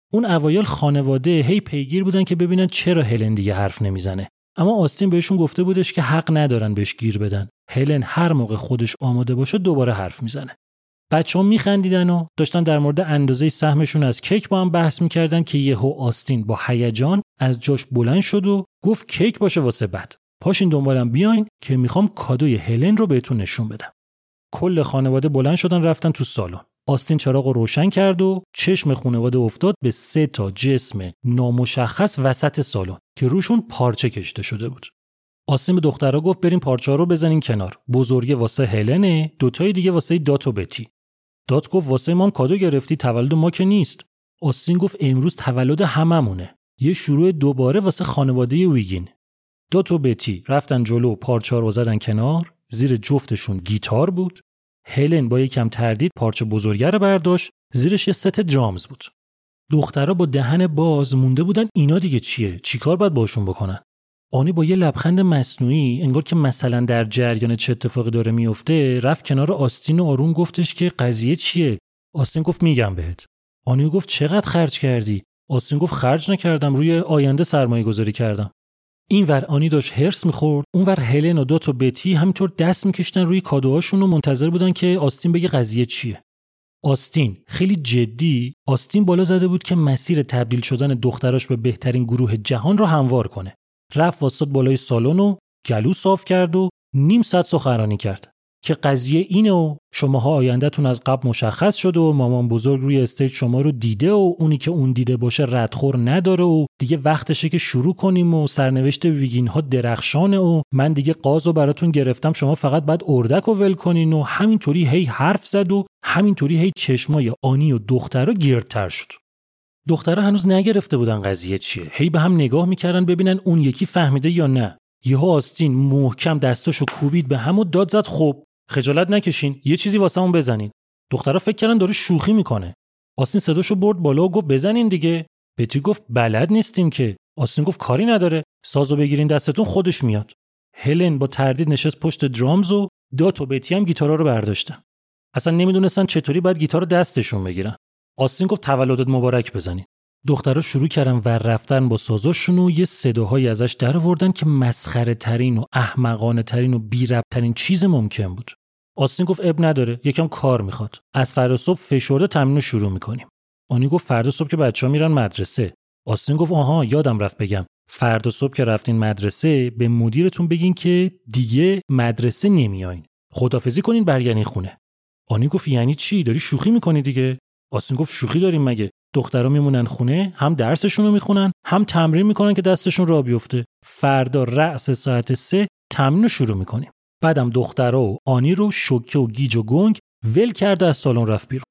اون اوایل خانواده هی پیگیر بودن که ببینن چرا هلن دیگه حرف نمیزنه. اما آستین بهشون گفته بودش که حق ندارن بهش گیر بدن. هلن هر موقع خودش آماده باشه دوباره حرف میزنه. بچه‌ها میخندیدن و داشتن در مورد اندازه سهمشون از کیک با هم بحث میکردن که یهو آستین با هیجان از جاش بلند شد و گفت کیک باشه واسه بعد. پاشین دنبالم بیاین که میخوام کادوی هلن رو بهتون نشون بدم. کل خانواده بلند شدن رفتن تو سالن. آستین چراغ رو روشن کرد و چشم خانواده افتاد به سه تا جسم نامشخص وسط سالن که روشون پارچه کشیده شده بود. آستین به دخترها گفت بریم پارچه‌ها رو بزنین کنار. بزرگه واسه هلنه، دوتای دیگه واسه دات و بتی. دات گفت واسه ما کادو گرفتی، تولد ما که نیست. آستین گفت امروز تولد هممونه. یه شروع دوباره واسه خانواده ویگین. دات و بتی رفتن جلو، پارچه‌ها رو زدن کنار. زیر جفتشون گیتار بود. هلن با یکم تردید پارچه بزرگه رو برداشت، زیرش یه ست درامز بود. دخترها با دهن باز مونده بودن اینا دیگه چیه؟ چیکار باید باشون بکنن؟ آنی با یه لبخند مصنوعی انگار که مثلا در جریان چه اتفاقی داره میفته رفت کنار آستین و آروم گفتش که قضیه چیه؟ آستین گفت میگم بهت. آنی گفت چقدر خرج کردی؟ آستین گفت خرج نکردم، روی آینده سرمایه گذاری کردم. اینور آنی داشت هرس میخورد، اونور هلن و دات و بتی همینطور دست میکشتن روی کادوهاشون و منتظر بودن که آستین بگه قضیه چیه. آستین خیلی جدی، آستین بالا زده بود که مسیر تبدیل شدن دختراش به بهترین گروه جهان رو هموار کنه. رفت واسط بالای سالن و گلو صاف کرد و نیم ساعت سخنرانی کرد که قضیه اینه و شماها آیندهتون از قبل مشخص شده و مامان بزرگ روی استیج شما رو دیده و اونی که اون دیده باشه ردخور نداره و دیگه وقتشه که شروع کنیم و سرنوشت ویگین ها درخشانه و من دیگه قازو براتون گرفتم، شما فقط بعد اردک رو ول کنین و همینطوری هی حرف زد و همینطوری هی چشمای آنی و دخترا گردتر شد. دخترها هنوز نگرفته بودن قضیه چیه، هی به هم نگاه میکردن ببینن اون یکی فهمیده یا نه. یهو آستین محکم دستاشو کوبید به هم و داد زد خب خجالت نکشین، یه چیزی واسمون بزنین. دخترها فکر کردن داره شوخی میکنه. آستین صداشو برد بالا و گفت بزنین دیگه. بتی گفت بلد نیستیم که. آستین گفت کاری نداره، سازو بگیرین دستتون خودش میاد. هلن با تردید نشست پشت درامز و دات و بتی هم گیتارا رو برداشتن. اصلا نمیدونستن چطوری باید گیتار رو دستشون بگیرن. آستین گفت تولدت مبارک بزنین. دخترها شروع کردن ور رفتن با سازاشون و یه صداهایی ازش در آوردن که مسخره ترین و احمقانه ترین و بی ربط ترین چیز ممکن بود. آستین گفت اب نداره، یکم کار میخواد. از فردا صبح فشرده تمرین رو شروع میکنیم. آنی گفت فردا صبح که بچه‌ها میرن مدرسه. آستین گفت آها یادم رفت بگم، فردا صبح که رفتین مدرسه به مدیرتون بگین که دیگه مدرسه نمیاین. خدافظی کنین برگردین خونه. آنی گفت یعنی چی؟ داری شوخی میکنی دیگه؟ آستین گفت شوخی داریم مگه؟ دخترها میمونن خونه، هم درسشون رو میخونن، هم تمرین میکنن که دستشون راه بیفته. فردا رأس ساعت سه تمرین رو شروع میکنیم. بعدم دخترها و آنی رو شوکه و گیج و گنگ ول کرده از سالن رفت بیرون.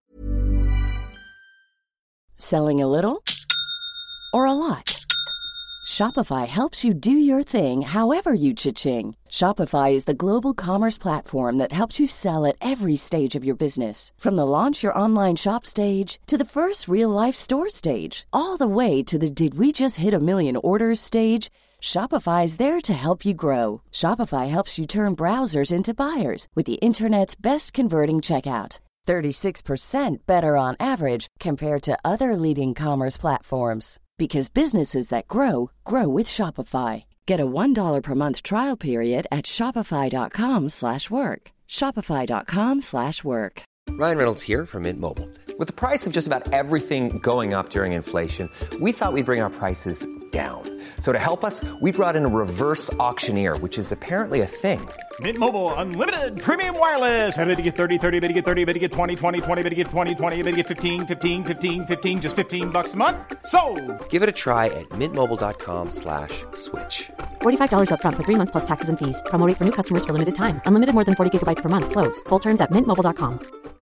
Selling a little or a lot? Shopify helps you do your thing however you cha-ching. Shopify is the global commerce platform that helps you sell at every stage of your business. From the launch your online shop stage to the first real-life store stage, all the way to the did we just hit a million orders stage. Shopify is there to help you grow. Shopify helps you turn browsers into buyers with the internet's best converting checkout. thirty-six percent better on average compared to other leading commerce platforms. Because businesses that grow, grow with Shopify. Get a one dollar per month trial period at shopify.com slash work. Shopify.com slash work. Ryan Reynolds here from Mint Mobile. With the price of just about everything going up during inflation, we thought we'd bring our prices down. So to help us, we brought in a reverse auctioneer, which is apparently a thing. Mint Mobile Unlimited Premium Wireless. How to get thirty, thirty, how to get thirty, how to get twenty, twenty, twenty, how to get twenty, twenty, how to get fifteen, fifteen, fifteen, fifteen, just fifteen bucks a month? Sold! Give it a try at mintmobile.com slash switch. forty-five dollars up front for three months plus taxes and fees. Promo rate for new customers for limited time. Unlimited more than forty gigabytes per month. Slows full terms at mint mobile dot com.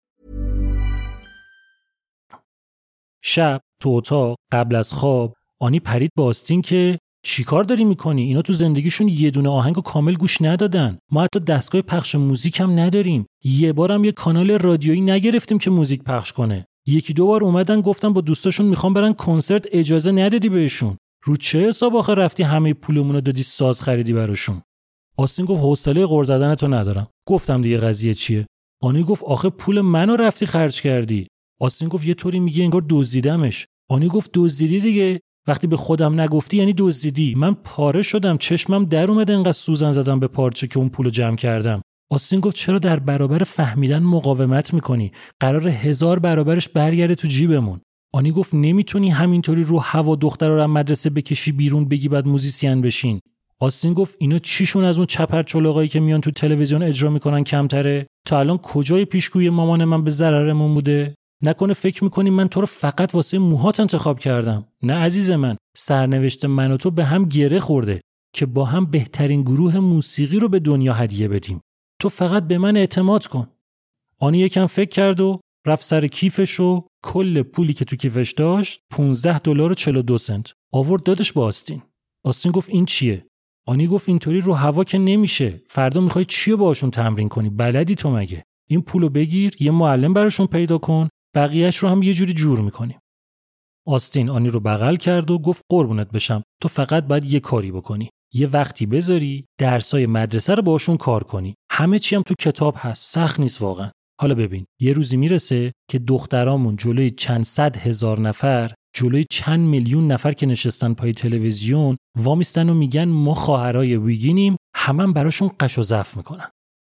شب تو اتاق قبل از خواب آنی پرید با آستین که چیکار داری میکنی؟ اینا تو زندگیشون یه دونه آهنگو کامل گوش ندادن. ما حتی دستگاه پخش موزیک هم نداریم. یه بارم یه کانال رادیویی نگرفتیم که موزیک پخش کنه. یکی دو بار اومدن گفتن با دوستاشون میخوام برن کنسرت، اجازه ندادی بهشون. رو چه حساب آخه رفتی همه پولمونو دادی ساز خریدی براشون؟ آستین گفت حوصله غر زدنتو ندارم. گفتم دیگه قضیه چیه؟ آنی گفت آخه پول منو رفتی خرج کردی. آستین گفت یه طوری میگه انگار دزدیدمش. آنی گفت دزدیدی دیگه. وقتی به خودم نگفتی یعنی دزدیدی. من پاره شدم، چشمم در اومد، انقدر سوزن زدم به پارچه که اون پولو جمع کردم. آستین گفت چرا در برابر فهمیدن مقاومت میکنی؟ قرار هزار برابرش برگرده تو جیبمون. آنی گفت نمیتونی همینطوری رو هوا دختر رو از مدرسه بکشی بیرون بگی بعد موزیسین بشین. آستین گفت اینا چیشون از اون چپر چلاقایی که میان تو تلویزیون اجرا میکنن کمتره؟ تا الان کجای پیشگویی مامان من به ضررمون بوده؟ نکنه فکر میکنی من تو رو فقط واسه موهات انتخاب کردم؟ نه عزیز من، سرنوشت من و تو به هم گره خورده که با هم بهترین گروه موسیقی رو به دنیا هدیه بدیم. تو فقط به من اعتماد کن. آنی یکم فکر کرد و رفت سر کیفش و کل پولی که تو کیفش داشت پانزده دلار و چهل و دو سنت آورد دادش با آستین. آستین گفت این چیه؟ آنی گفت اینطوری رو هوا که نمیشه. فردا میخوای چی رو باهاشون تمرین کنی؟ بلدی تو مگه؟ این پولو بگیر، یه معلم براشون پیدا کن، بقیه‌اش رو هم یه جوری جور میکنیم. آستین آنی رو بغل کرد و گفت قربونت بشم، تو فقط باید یه کاری بکنی. یه وقتی بذاری درسای مدرسه رو باشون کار کنی. همه چی هم تو کتاب هست، سخت نیست واقعا. حالا ببین، یه روزی میرسه که دخترامون جلوی چند صد هزار نفر، جلوی چند میلیون نفر که نشستن پای تلویزیون وامیستن و میگن ما خواهرای ویگینیم، همم براشون قش و زف میکنن.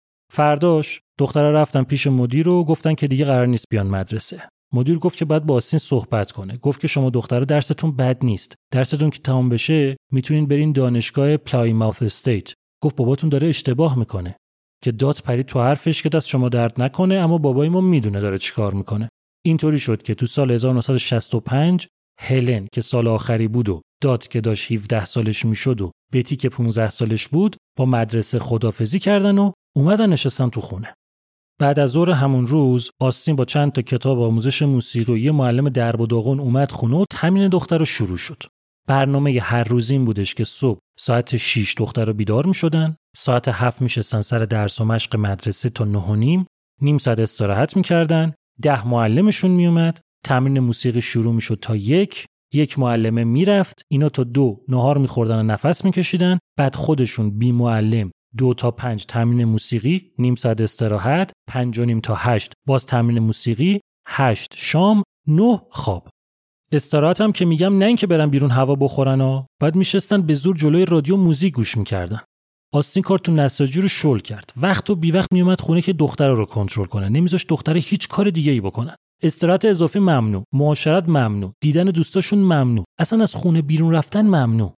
فرداش دخترها رفتن پیش مدیر و گفتن که دیگه قرار نیست بیان مدرسه. مدیر گفت که باید با آستین صحبت کنه. گفت که شما دخترها درستون بد نیست. درستون که تمام بشه میتونین برین دانشگاه پلایماوث استیت. گفت باباتون داره اشتباه میکنه. که داد پرید تو حرفش که دست شما درد نکنه، اما بابای ما میدونه داره چیکار میکنه. اینطوری شد که تو سال هزار و نهصد و شصت و پنج هلن که سال آخری بود و داد که داشت هفده سالش میشد و بتی که پانزده سالش بود با مدرسه خدافزی کردن و اومدن نشستن تو خونه. بعد از ظهر همون روز آستین با چند تا کتاب آموزش موسیقی و یه معلم درب و داغون اومد خونه و تمرین دختر رو شروع شد. برنامه هر روز این بودش که صبح ساعت شش دختر رو بیدار می شدن، ساعت هفت می شستن سر درس و مشق مدرسه تا نه و نیم، نیم ساعت استراحت می کردن، ده معلمشون می اومد، تمرین موسیقی شروع می شد تا یک، یک معلمه می رفت، اینا تا دو نهار می خوردن و نفس می کشیدن، بعد خودشون بی معلم دو تا پنج تمرین موسیقی، نیم ساعت استراحت، پنج و نیم تا هشت باز تمرین موسیقی، هشت شام، نه خواب. استراحت هم که میگم نه اینکه برن بیرون هوا بخورن ها، بعد میشستن به زور جلوی رادیو موزیک گوش میکردن. آستین کارتون نساجی رو شل کرد. وقت و بی وقت میومد خونه که دختر رو کنترل کنه، نمیذاش دختر هیچ کار دیگه ای بکنن. استراحت اضافی ممنوع، معاشرت ممنوع، دیدن دوستاشون ممنوع، اصلا از خونه بیرون رفتن ممنوع.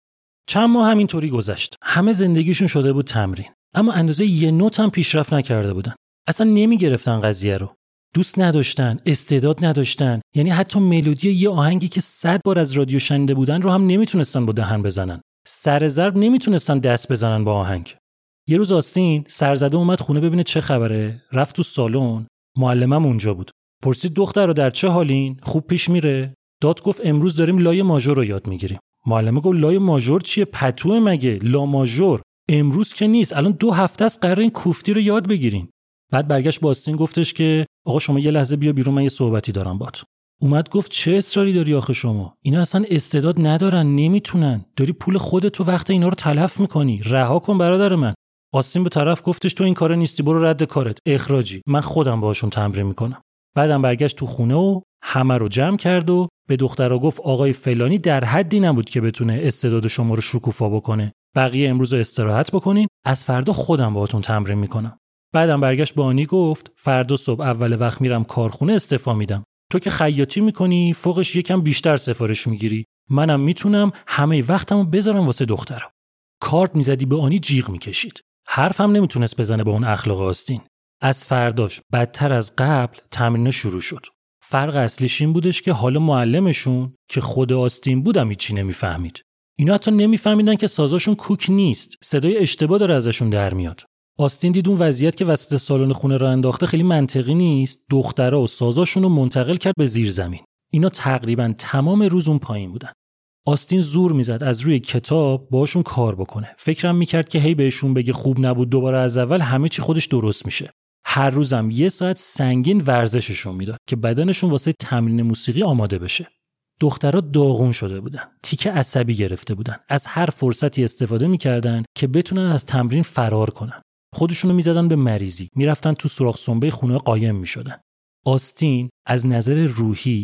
چند ماه همینطوری گذشت. همه زندگیشون شده بود تمرین، اما اندازه یه نوت هم پیشرفت نکرده بودن. اصلا نمیگرفتن قضیه رو. دوست نداشتن، استعداد نداشتن، یعنی حتی ملودی یه آهنگی که صد بار از رادیو شنیده بودن رو هم نمیتونستن با دهن بزنن. سر ضرب نمیتونستن دست بزنن با آهنگ. یه روز آستین سرزده اومد خونه ببینه چه خبره. رفت تو سالن، معلمم اونجا بود. پرسید دختر رو در چه حالین؟ خوب پیش میره؟ داد گفت امروز داریم لای ماژور رو یاد میگیریم. معلمه گفت لای ماژور چیه؟ پتوه مگه؟ لا ماژور امروز که نیست، الان دو هفته است قراره این کوفتی رو یاد بگیریم. بعد برگشت با آستین گفتش که آقا شما یه لحظه بیا بیرون، من یه صحبتی دارم باهات. اومد گفت چه اصراری داری آخه شما؟ اینا اصلا استعداد ندارن، نمیتونن. داری پول خودت و وقت اینا رو تلف میکنی. رها کن برادر من. آستین به طرف گفتش تو این کارا نیستی، برو رد کارت، اخراجی. من خودم باهاشون تمرین میکنم. بعدم برگشت تو خونه و همه رو جمع کرد و به دخترها گفت آقای فلانی در حدی نبود که بتونه استعداد شما رو شکوفا بکنه. بقیه امروز استراحت بکنین، از فردا خودم باهاتون تمرین میکنم. بعدم برگشت با آنی گفت فردا صبح اول وقت میرم کارخونه استعفا میدم. تو که خیاطی میکنی فوقش یکم بیشتر سفارش میگیری، منم میتونم همه وقتمو بذارم واسه دخترها. کارت میزدی به آنی جیغ میکشید. حرفم نمیتونست بزنه با اون اخلاق آستین. از فرداش بدتر از قبل تمرین شروع شد. فرق اصلیش این بودش که حالا معلمشون که خود آستین بودم هیچی نمیفهمید. اینا حتی نمیفهمیدن که سازاشون کوک نیست، صدای اشتباه داره ازشون در میاد. آستین دید اون وضعیت که وسط سالن خونه را انداخته خیلی منطقی نیست، دخترها و سازاشون رو منتقل کرد به زیر زمین. اینا تقریبا تمام روز اون پایین بودن. آستین زور میزد از روی کتاب باشون کار بکنه. فکرم میکرد که هی بهشون بگه خوب نبود دوباره از اول همه چی خودش درست میشه. هر روزم یه ساعت سنگین ورزششون میداد که بدنشون واسه تمرین موسیقی آماده بشه. دخترها داغون شده بودن، تیک عصبی گرفته بودن، از هر فرصتی استفاده میکردن که بتونن از تمرین فرار کنن. خودشونو میزدن به مریضی، میرفتن تو سوراخ سنبه خونه قایم میشدن. آستین از نظر روحی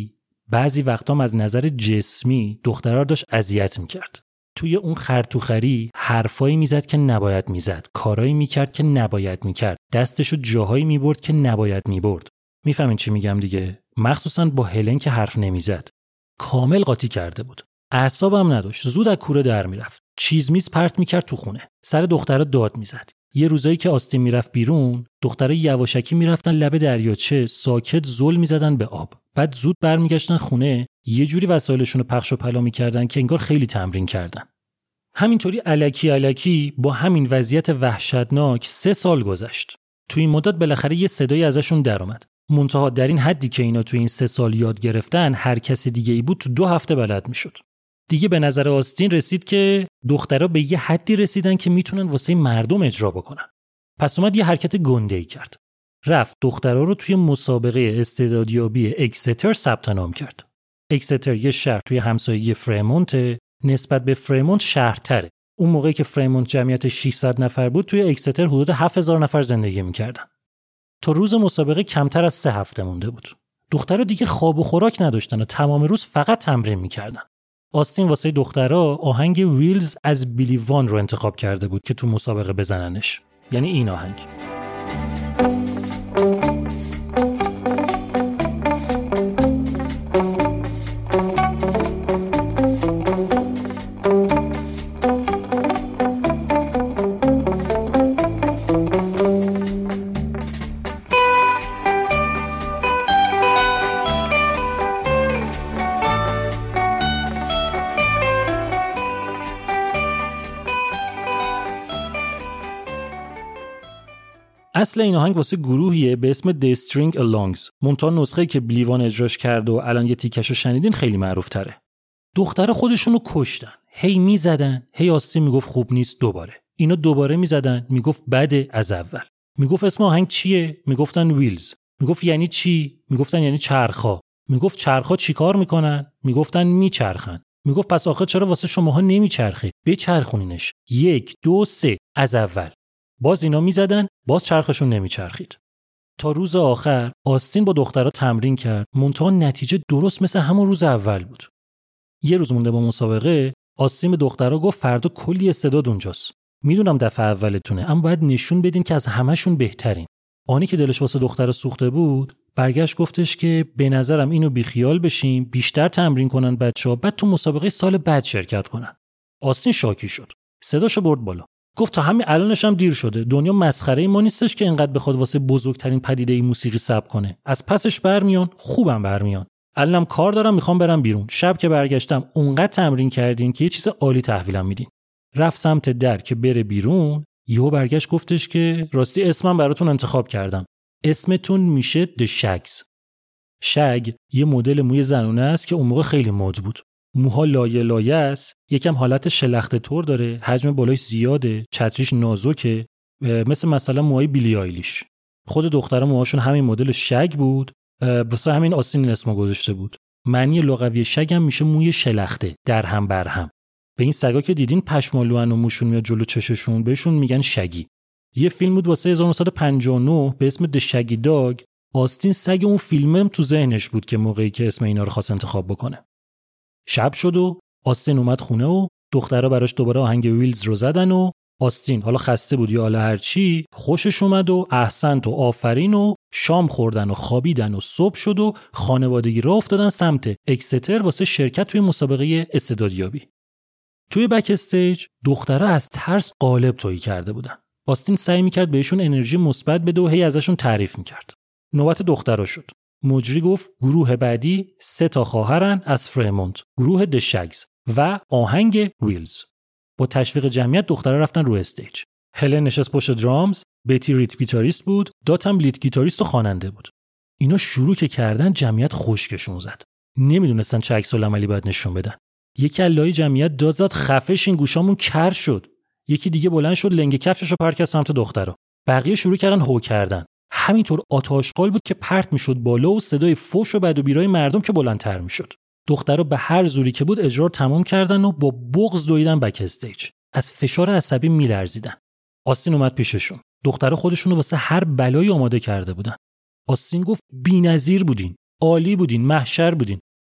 بعضی وقتا از نظر جسمی دخترها داشت اذیت میکرد. توی اون خرطوخری حرفایی میزد که نباید میزد، کارایی میکرد که نباید میکرد، دستشو جاهایی میبرد که نباید میبرد. میفهمین چی میگم دیگه؟ مخصوصا با هلن که حرف نمیزد. کامل قاطی کرده بود. اعصابم نداشت. زود از کوره در میرفت. چیز میز پرت میکرد تو خونه. سر دخترها داد میزد. یه روزایی که آستین میرفت بیرون، دخترها یواشکی میرفتن لب دریاچه، ساکت زل میزدن به آب. بعد زود برمیگشتن خونه، یه جوری وسایلشون رو پخش و پلا میکردن که انگار خیلی تمرین کردن. همینطوری الکی الکی با همین وضعیت وحشتناک سه سال گذشت. تو این مدت بالاخره یه صدایی ازشون در اومد. منتها در این حدی که اینا تو این سه سال یاد گرفتن، هر کسی دیگه ای بود تو دو هفته بلد میشد. دیگه به نظر آستین رسید که دخترها به یه حدی رسیدن که میتونن واسه مردم اجرا بکنن. پس اومد یه حرکت گنده‌ای کرد. رفت دخترها رو توی مسابقه استعدادیابی اکستر ثبت نام کرد. اکستر یه شهر توی همسایه فرمونت، نسبت به فرمونت شهرتره. اون موقعی که فرمونت جمعیت ششصد نفر بود، توی اکستر حدود هفت هزار نفر زندگی میکردن. تا روز مسابقه کمتر از سه هفته مونده بود. دخترها دیگه خواب و خوراک نداشتن و تمام روز فقط تمرین میکردن. آستین واسه دخترها آهنگ ویلز از بیلی وان رو انتخاب کرده بود که تو مسابقه بزننش. یعنی این آهنگ. اصل این آهنگ واسه گروهیه به اسم The String Alongs. منتها نسخه‌ای که بلیوان اجراش کرد و الان یه تیکشو شنیدین خیلی معروف تره. دخترها خودشونو کشتن. هی میزدن، هی آستین میگفت خوب نیست دوباره. اینا دوباره میزدن، میگفت بده از اول. میگفت اسم آهنگ چیه؟ میگفتن ویلز. میگفت یعنی چی؟ میگفتن یعنی چرخا. میگفت چرخا چیکار میکنن؟ میگفتن میچرخن. میگفت پس آخه چرا واسه شماها نمیچرخه؟ بچرخونینش. یک، دو، سه از اول. باز اینا میزدن، باز چرخشون نمیچرخید. تا روز آخر آستین با دخترها تمرین کرد، منتها نتیجه درست مثل همون روز اول بود. یه روز مونده با مسابقه، آستین به دخترها گفت فردا کلی استعداد اونجاست. میدونم دفعه اولتونه، اما باید نشون بدین که از همه‌شون بهترین. آنی که دلش واسه دخترها سوخته بود، برگشت گفتش که به نظرم اینو بیخیال بشیم، بیشتر تمرین کنن بچه‌ها، بعد تو مسابقه سال بعد شرکت کنن. آستین شاکی شد. صداشو برد بالا. گفت تا همین الانش هم دیر شده. دنیا مسخره ما نیستش که اینقدر بخواد واسه بزرگترین پدیده موسیقی صبر کنه. از پسش برمیان، خوبم برمیان. الانم کار دارم، میخوام برم بیرون. شب که برگشتم اونقدر تمرین کردین که یه چیز عالی تحویلم میدین. رفت سمت در که بره بیرون، یهو برگشت گفتش که راستی اسمم براتون انتخاب کردم. اسمتون میشه د شگز. شگ یه مدل موی زنونه است که اون موقع خیلی مد بود. موها لایه لایه است، یکم حالت شلخته طور داره، حجم بالاش زیاده، چتریش نازکه، مثل مثلا موهای بیلی آیلیش. خود دخترها موهاشون همین مدل شگ بود، واسه همین آستین اسمو گذاشته بود. معنی لغوی شگ هم میشه موی شلخته، در هم بر هم. به این سگا که دیدین پشمالوان و موشون میاد جلو چششون، بهشون میگن شگی. یه فیلم بود واسه هزار و نهصد و پنجاه و نه به اسم د شگی داگ. آستین سگ اون فیلمم تو ذهنش بود که موقعی که اسم اینا رو خواست انتخاب بکنه. شب شد و آستین اومد خونه و دخترها براش دوباره آهنگ ویلز رو زدن و آستین حالا خسته بود یا حالا هرچی خوشش اومد و احسنت و آفرین و شام خوردن و خوابیدن و صبح شد و خانوادگی راه افتادن سمت اکستر واسه شرکت توی مسابقه استعدادیابی. توی بک استیج دخترها از ترس قالب تویی کرده بودن. آستین سعی میکرد بهشون انرژی مثبت بده و هی ازشون تعریف میکرد. نوبت دخترها شد. مجری گفت گروه بعدی سه تا خواهرن از فرمونت، گروه د شگز و آهنگ ویلز. با تشویق جمعیت دخترها رفتن رو استیج. هلن نشست پشت درامز، بتی ریت گیتاریست بود، دات هم لیت گیتاریست و خواننده بود. اینا شروع که کردن جمعیت خشکشون زد. نمیدونستن چه عکس العملی باید نشون بدن. یکی لای جمعیت داد زد خفش این گوشامون کر شد. یکی دیگه بلند شد لنگ کفششو پرت کرد سمت دخترها. بقیه شروع کردن هو کردن. همینطور آتش‌قال بود که پرت میشد بالا و صدای فوش و بد و بیرای مردم که بلندتر میشد. دخترها به هر زوری که بود اجرا تمام کردن و با بغض دویدن بک استیج. از فشار عصبی میلرزیدن. آستین اومد پیششون. دخترها خودشونو واسه هر بلایی آماده کرده بودن. آستین گفت بی‌نظیر بودین، عالی بودین، محشر بودین.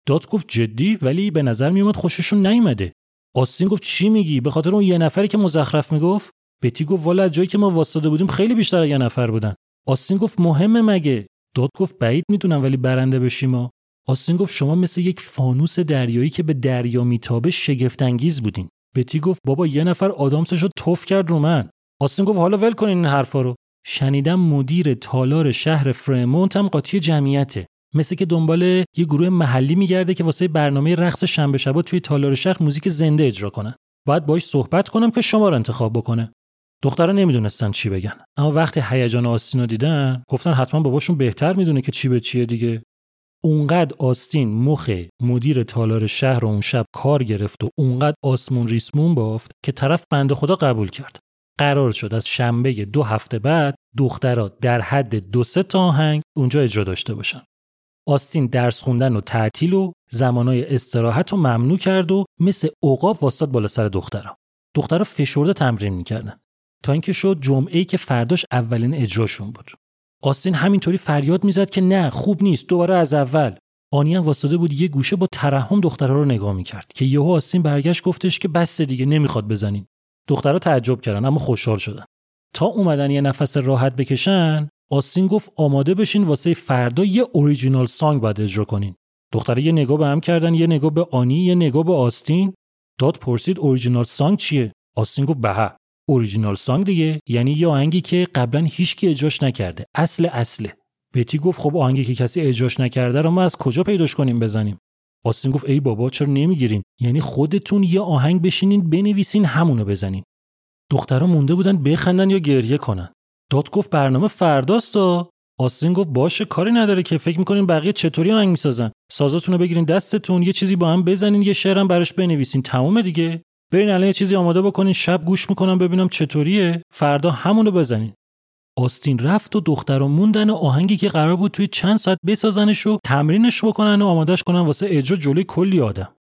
داد گفت جدی؟ ولی به نظر میومد خوششون نیومده. آستین گفت چی میگی؟ به خاطر اون یه نفری که مزخرف میگفت؟ بتی گفت والا از جایی که ما واسطاده بودیم خیلی بیشتر از یه نفر بودن. آستین گفت مهمه مگه؟ داد گفت بعید میدونم ولی برنده بشیم ما. آستین گفت شما مثل یک فانوس دریایی که به دریا میتابه شگفت انگیز بودین. بتی گفت بابا یه نفر آدامسشو توف کرد رو من. آستین گفت حالا ول کنین این حرفا رو. شنیدم مدیر تالار شهر فرمونت هم قاطی جمعیته. مثل که دنبال یه گروه محلی میگرده که واسه برنامه رقص شنبه شبا توی تالار شهر موزیک زنده اجرا کنن. باید باهاش صحبت کنم که شما رو انتخاب بکنه. دخترا نمیدونستن چی بگن. اما وقتی هیجان آستین رو دیدن، گفتن حتما باباشون بهتر میدونه که چی به چیه دیگه. اونقدر آستین مخ مدیر تالار شهر رو اون شب کار گرفت و اونقدر آسمون ریسمون بافت که طرف بنده خدا قبول کرد. قرار شد از شنبه دو هفته بعد دخترها در حد دو سه تا آهنگ اونجا اجرا داشته باشن. آستین درس خوندن و تعطیل و زمانای استراحت رو ممنوع کرد و مثل عقاب واسط بالا سر دخترها. دخترها فشرده تمرین میکردن تا اینکه شد جمعه‌ای که فرداش اولین اجراشون بود. آستین همینطوری فریاد میزد که نه خوب نیست، دوباره از اول. آنی هم واسطه بود یه گوشه با ترحم دخترها رو نگاه میکرد که یهو آستین برگشت گفتش که بس دیگه نمیخواد بزنین. دخترها تعجب کردن اما خوشحال شدن. تا اومدن یه نفس راحت بکشن، آستین گفت آماده بشین واسه فردا یه اوریجینال سانگ باید اجرا کنین. دخترها یه نگاه به هم کردن، یه نگاه به آنی، یه نگاه به آستین. داد پرسید اوریجینال سانگ چیه؟ آستین گفت بها، اوریجینال سانگ دیگه یعنی یه آهنگی که قبلا هیچکی اجراش نکرده، اصل اصله. بتی گفت خب آهنگی که کسی اجراش نکرده رو ما از کجا پیداش کنیم بزنیم؟ آستین گفت ای بابا چرا نمیگیرین؟ یعنی خودتون یه آهنگ بشینین بنویسین همونو بزنین. دخترها مونده بودن بخندن یا گریه کنن. داد گفت برنامه فرداست. آستین گفت باشه کاری نداره که، فکر میکنین بقیه چطوری آهنگ میسازن؟ سازاتونو بگیرین دستتون، یه چیزی با هم بزنین، یه شعرم براش بنویسین، تمومه دیگه. برین الان یه چیزی آماده بکنین، شب گوش میکنم ببینم چطوریه، فردا همونو بزنین. آستین رفت و دخترها موندن و آهنگی که قرار بود توی چند ساعت بسازنش و تمرینش بکنن و آمادهش کنن واسه اجرا جلوی کلی آدم.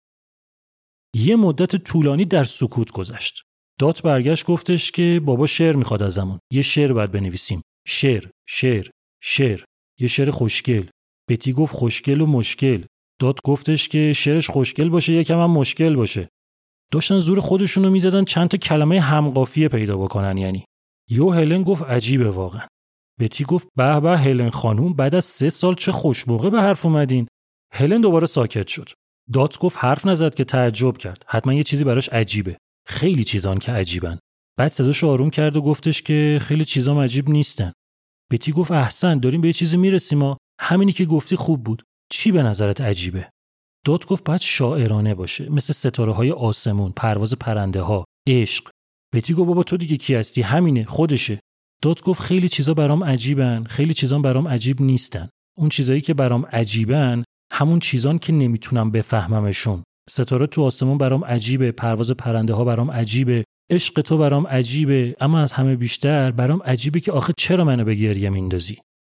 یه مدت طولانی در سکوت گذشت. دات برگشت گفتش که بابا شعر میخواد ازمون، یه شعر باید بنویسیم. شعر، شعر، شعر، یه شعر خوشگل. بتی گفت خوشگل و مشکل. دات گفتش که شعرش خوشگل باشه یکم هم مشکل باشه. داشتن زور خودشونو میزدن چند تا کلمه همقافیه پیدا بکنن. یعنی یو هلن گفت عجیبه واقعا. بتی گفت به به هلن خانوم، بعد از سه سال چه خوش موقع به حرف اومدین. هلن دوباره ساکت شد. دات گفت حرف نزد که تعجب کرد، حتما یه چیزی براش عجیبه، خیلی چیزان که عجیبن. بعد صداشو آروم کرد و گفتش که خیلی چیزام عجیب نیستن. بتی گفت احسن، داریم به یه چیزی میرسیم ها. همینی که گفتی خوب بود. چی به نظرت عجیبه؟ دات گفت باید شاعرانه باشه، مثل ستاره های آسمون، پرواز پرنده ها، عشق. بتی گفت بابا تو دیگه کی هستی؟ همینه، خودشه. دات گفت خیلی چیزا برام عجیبن، خیلی چیزا برام عجیب نیستن. اون چیزایی که برام عجیبن همون چیزان که نمیتونم بفهممشون. ستاره تو آسمون برام عجیبه، پرواز پرنده ها برام عجیبه، عشق تو برام عجیبه، اما از همه بیشتر برام عجیبه که آخه چرا منو به گریه میندازی؟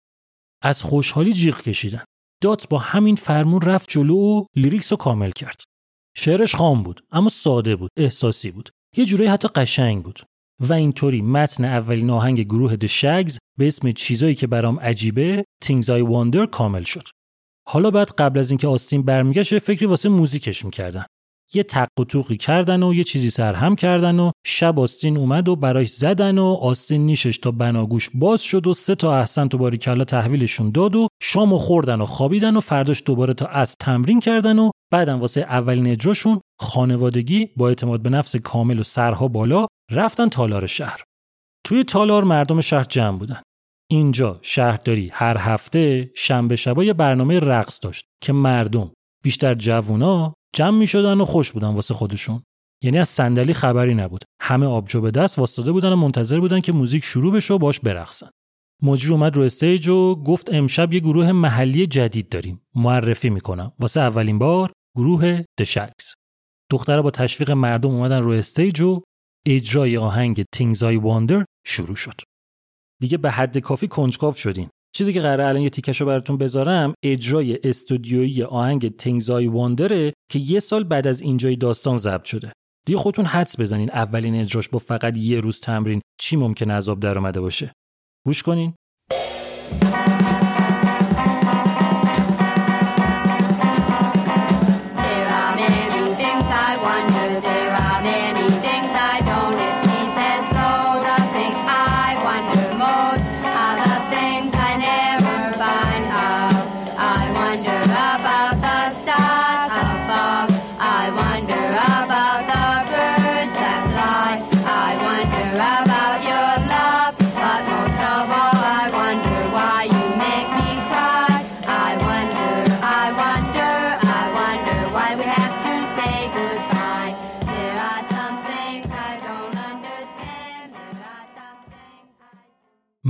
از خوشحالی جیغ کشیدن. دات با همین فرمون رفت جلو و لیریکس رو کامل کرد. شعرش خام بود اما ساده بود، احساسی بود، یه جورایی حتی قشنگ بود. و اینطوری متن اولین آهنگ گروه The Shags به اسم چیزایی که برام عجیبه، Things I Wonder کامل شد. حالا بعد قبل از اینکه آستین برمیگشت یه فکری واسه موزیکش میکردن. یه تق و توقی کردن و یه چیزی سرهم کردن و شب آستین اومد و براش زدن و آستین نیشش تا بناگوش باز شد و سه تا احسن تو باریکلا تحویلشون داد و شامو خوردن و خوابیدن و فرداش دوباره تا از تمرین کردن و بعدم واسه اولین اجراشون خانوادگی با اعتماد به نفس کامل و سرها بالا رفتن تالار شهر. توی تالار مردم شهر جمع بودن. اینجا شهرداری هر هفته شنبه شبا یه برنامه رقص داشت که مردم بیشتر جوونا جمع می شدن و خوش بودن واسه خودشون. یعنی از صندلی خبری نبود. همه آبجو به دست واسطاده بودن و منتظر بودن که موزیک شروع بشه و باش برقصن. مجری اومد رو استیج و گفت امشب یه گروه محلی جدید داریم. معرفی میکنم. واسه اولین بار گروه The Shags. دخترها با تشویق مردم اومدن رو استیج و اجرای آهنگ Things I Wonder شروع شد. دیگه به حد کافی کنجکاو شدین. چیزی که قراره الان یه تیکشو براتون بذارم اجرای استودیویی آهنگ Things I Wonder که یه سال بعد از اینجای داستان ضبط شده. دیگه خودتون حدس بزنین اولین اجراش با فقط یه روز تمرین چی ممکنه از آب در اومده باشه. گوش کنین.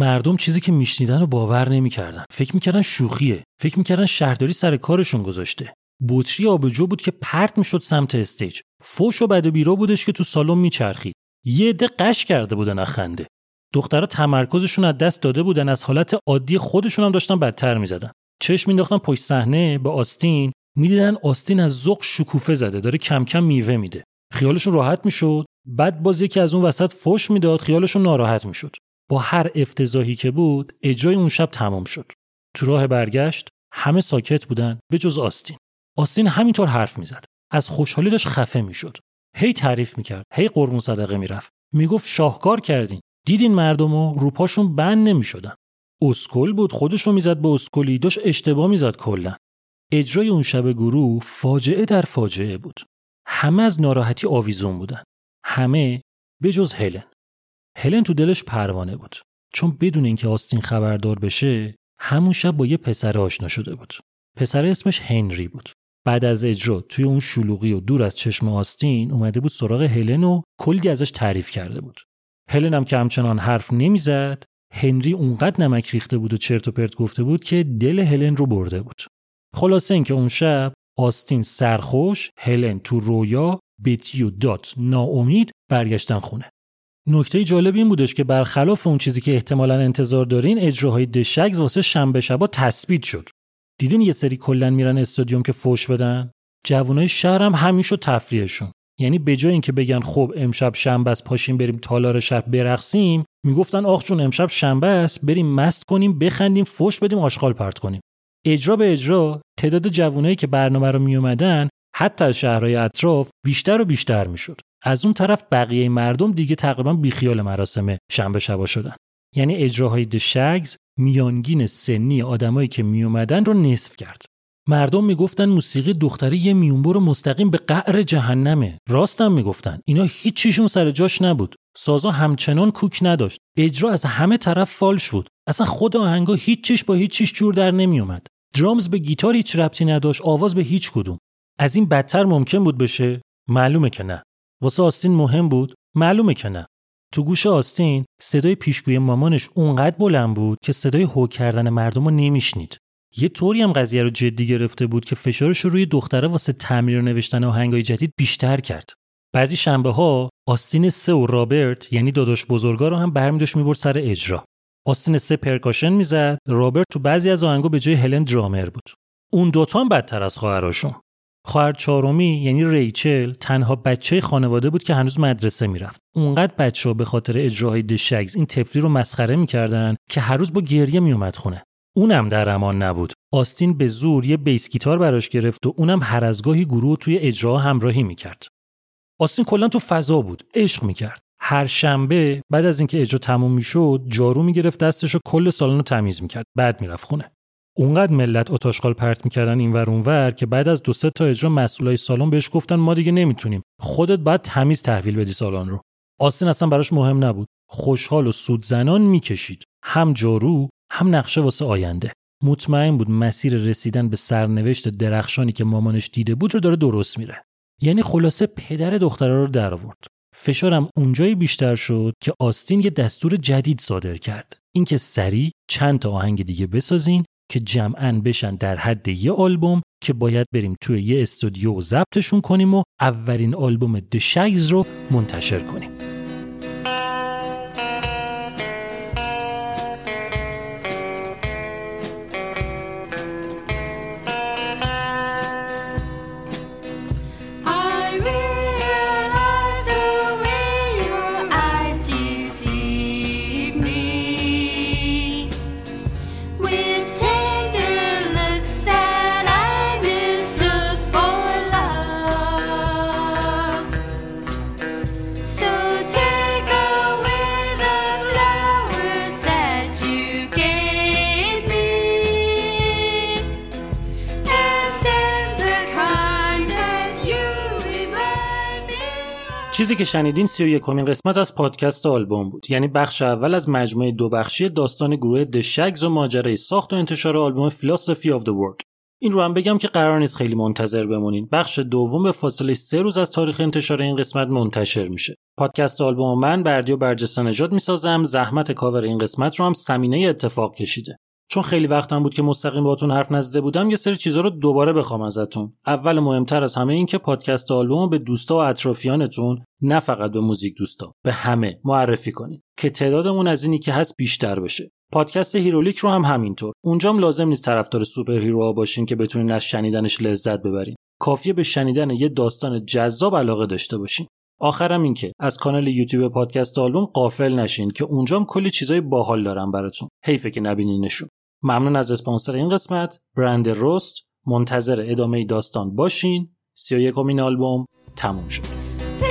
مردم چیزی که میشنیدن رو باور نمی‌کردن. فکر می‌کردن شوخیه. فکر می‌کردن شهرداری سر کارشون گذاشته. بطری آبجو بود که پرت می‌شد سمت استیج. فوش و بد و بیرا بودش که تو سالن میچرخید. یه عده قش کرده بودن از خنده. دخترها تمرکزشون از دست داده بودن، از حالت عادی خودشون هم داشتن بدتر می‌زدن. چشم مینداختن پشت صحنه به آستین، می‌دیدن آستین از ذوق شکوفه زده، داره کم کم میوه میده. خیالشون راحت میشد. بعد باز یکی از اون وسط فوش میداد، خیالشون ناراحت میشد. با هر افتضاحی که بود، اجرای اون شب تمام شد. تو راه برگشت همه ساکت بودن به جز آستین. آستین همینطور حرف میزد. از خوشحالی داشت خفه میشد. هی تعریف میکرد، هی قربون صدقه میرفت. میگفت شاهکار کردین. دیدین مردمو رو پاشون بند نمیشدن. اسکل بود، خودشو میزد به اسکلی، داشت اشتباه میزد کلا. اجرای اون شب گروه فاجعه در فاجعه بود. همه از ناراحتی آویزون بودن. همه به جز هلن. هلن تو دلش پروانه بود. چون بدون اینکه آستین خبردار بشه، همون شب با یه پسر آشنا شده بود. پسر اسمش هنری بود. بعد از اجرا توی اون شلوغی و دور از چشم آستین اومده بود سراغ هلن و کلی ازش تعریف کرده بود. هلن هم که همچنان حرف نمیزد. هنری اونقدر نمک ریخته بود و چرت و پرت گفته بود که دل هلن رو برده بود. خلاصه اینکه اون شب آستین سرخوش، هلن تو رویا، بتی و دات ناامید برگشتن خونه. نکته جالب این بودش که برخلاف اون چیزی که احتمالاً انتظار دارین، اجراهای دشگز واسه شنبه شبا تثبیت شد. دیدین یه سری کلن میرن استادیوم که فوش بدن؟ جوانای شهر هم همین شد تفریحشون. یعنی به جای اینکه بگن خب امشب شنبه است پاشیم بریم تالار شب برقصیم، میگفتن آخ جون امشب شنبه است بریم مست کنیم، بخندیم، فوش بدیم، آشغال پرت کنیم. اجرا به اجرا تعداد جوانایی که برنامه رو می اومدن حتی از شهرهای اطراف بیشتر و بیشتر میشد. از اون طرف بقیه مردم دیگه تقریبا بیخیال مراسم شنبه شبا شدن. یعنی اجراهای دشگز میانگین سنی آدمایی که می اومدن رو نصف کرد. مردم میگفتن موسیقی دختری یه میونبر مستقیم به قعر جهنمه. راستم میگفتن. اینا هیچ چیشون سر جاش نبود. سازا همچنان کوک نداشت. اجرا از همه طرف فالش بود. اصلا خود آهنگا هیچ چیش با هیچ چیش جور در نمی اومد. درامز به گیتار هیچ ربطی نداشت، آواز به هیچ کدوم. از این بدتر ممکن بود بشه؟ معلومه که نه. واسه آستین مهم بود؟ معلومه که نه. تو گوش آستین صدای پیشگوی مامانش اونقدر بلند بود که صدای هو کردن مردم رو نمیشنید. یه طوری هم قضیه رو جدی گرفته بود که فشارش رو روی دختره واسه تمرین و نوشتن آهنگای جدید بیشتر کرد. بعضی شنبه‌ها آستین سه و رابرت یعنی داداش بزرگا رو هم برمی‌داشت می‌برد سر اجرا. آستین سه پرکاشن میزد، رابرت تو بعضی از آهنگا به جای هلن درامر بود. اون دوتا هم بدتر از خواهراشون. خواهر چهارمی یعنی ریچل تنها بچه خانواده بود که هنوز مدرسه میرفت. اونقدر بچه‌ها به خاطر اجراهای دشگز این طفلی رو مسخره میکردن که هر روز با گریه میومد خونه. اونم در امان نبود. آستین به زور یه بیس گیتار براش گرفت و اونم هر از گاهی گروه توی اجرا همراهی میکرد. آستین کلا تو فضا بود، عشق میکرد. هر شنبه بعد از اینکه اجرا تموم میشد جارو میگرفت دستشو کل سالن رو تمیز میکرد، بعد میرفت خونه. اونقدر ملت آتشغال پرت میکردن اینور اونور که بعد از دو سه تا اجرا مسئولای سالن بهش گفتن ما دیگه نمیتونیم، خودت باید تمیز تحویل بدی سالن رو. آستین اصلا براش مهم نبود، خوشحال و سودزنان میکشید، هم جارو هم نقشه واسه آینده. مطمئن بود مسیر رسیدن به سرنوشت درخشانی که مامانش دیده بود رو داره درست میره. یعنی خلاصه پدر دختره رو در آورد. فشارم اونجایی بیشتر شد که آستین یه دستور جدید صادر کرد. اینکه سریع چند تا آهنگ دیگه بسازین که جمعاً بشن در حد یه آلبوم که باید بریم توی یه استودیو و ضبطشون کنیم و اولین آلبوم دشگز رو منتشر کنیم. چیزی که شنیدین سی و یکمین قسمت از پادکست آلبوم بود، یعنی بخش اول از مجموعه دو بخشی داستان گروه دشگز و ماجرای ساخت و انتشار آلبوم Philosophy of the World. این رو هم بگم که قرار نیست خیلی منتظر بمونین. بخش دوم به فاصله سه روز از تاریخ انتشار این قسمت منتشر میشه. پادکست آلبوم من بردیا برجسته نژاد میسازم. زحمت کاور این قسمت رو هم سمینه اتفاق کشیده. چون خیلی وقتم بود که مستقیم باهاتون حرف نزده بودم، یه سری چیزا رو دوباره بخوام ازتون. اول مهمتر از همه این که پادکست آلبوم به دوستا و اطرافیانتون، نه فقط به موزیک دوستا، به همه معرفی کنین که تعدادمون از اینی که هست بیشتر بشه. پادکست هیرولیک رو هم همینطور. اونجام لازم نیست طرفدار سوپر هیروها باشین که بتونین از شنیدنش لذت ببرین. کافیه به شنیدن یه داستان جذاب علاقه داشته باشین. آخرم این که از کانال یوتیوب پادکست آلبوم غافل نشین که اونجام کلی چیزای باحال دارم براتون. حیفه که نبینینشون. ممنون از اسپانسر این قسمت، برند روست. منتظر ادامه داستان باشین. سی و یکمین آلبوم تموم شد.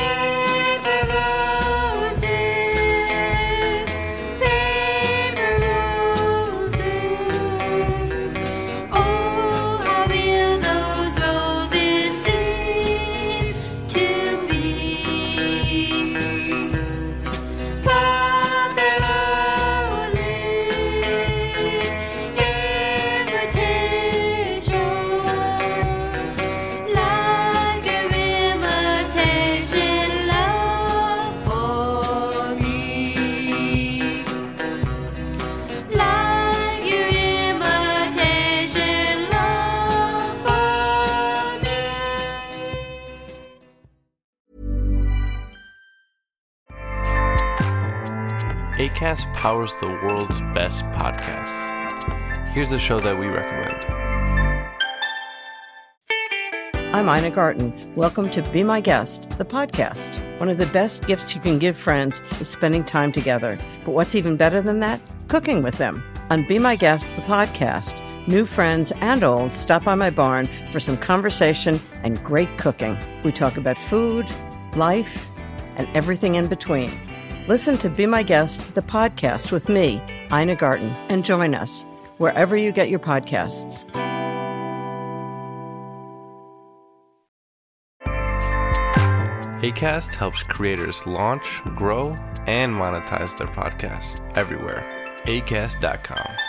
Acast powers the world's best podcasts. Here's a show that we recommend. I'm Ina Garten. Welcome to Be My Guest, the podcast. One of the best gifts you can give friends is spending time together. But what's even better than that? Cooking with them. On Be My Guest, the podcast, new friends and old stop by my barn for some conversation and great cooking. We talk about food, life, and everything in between. Listen to Be My Guest, the podcast with me, Ina Garten, and join us wherever you get your podcasts. Acast helps creators launch, grow, and monetize their podcasts everywhere. acast dot com.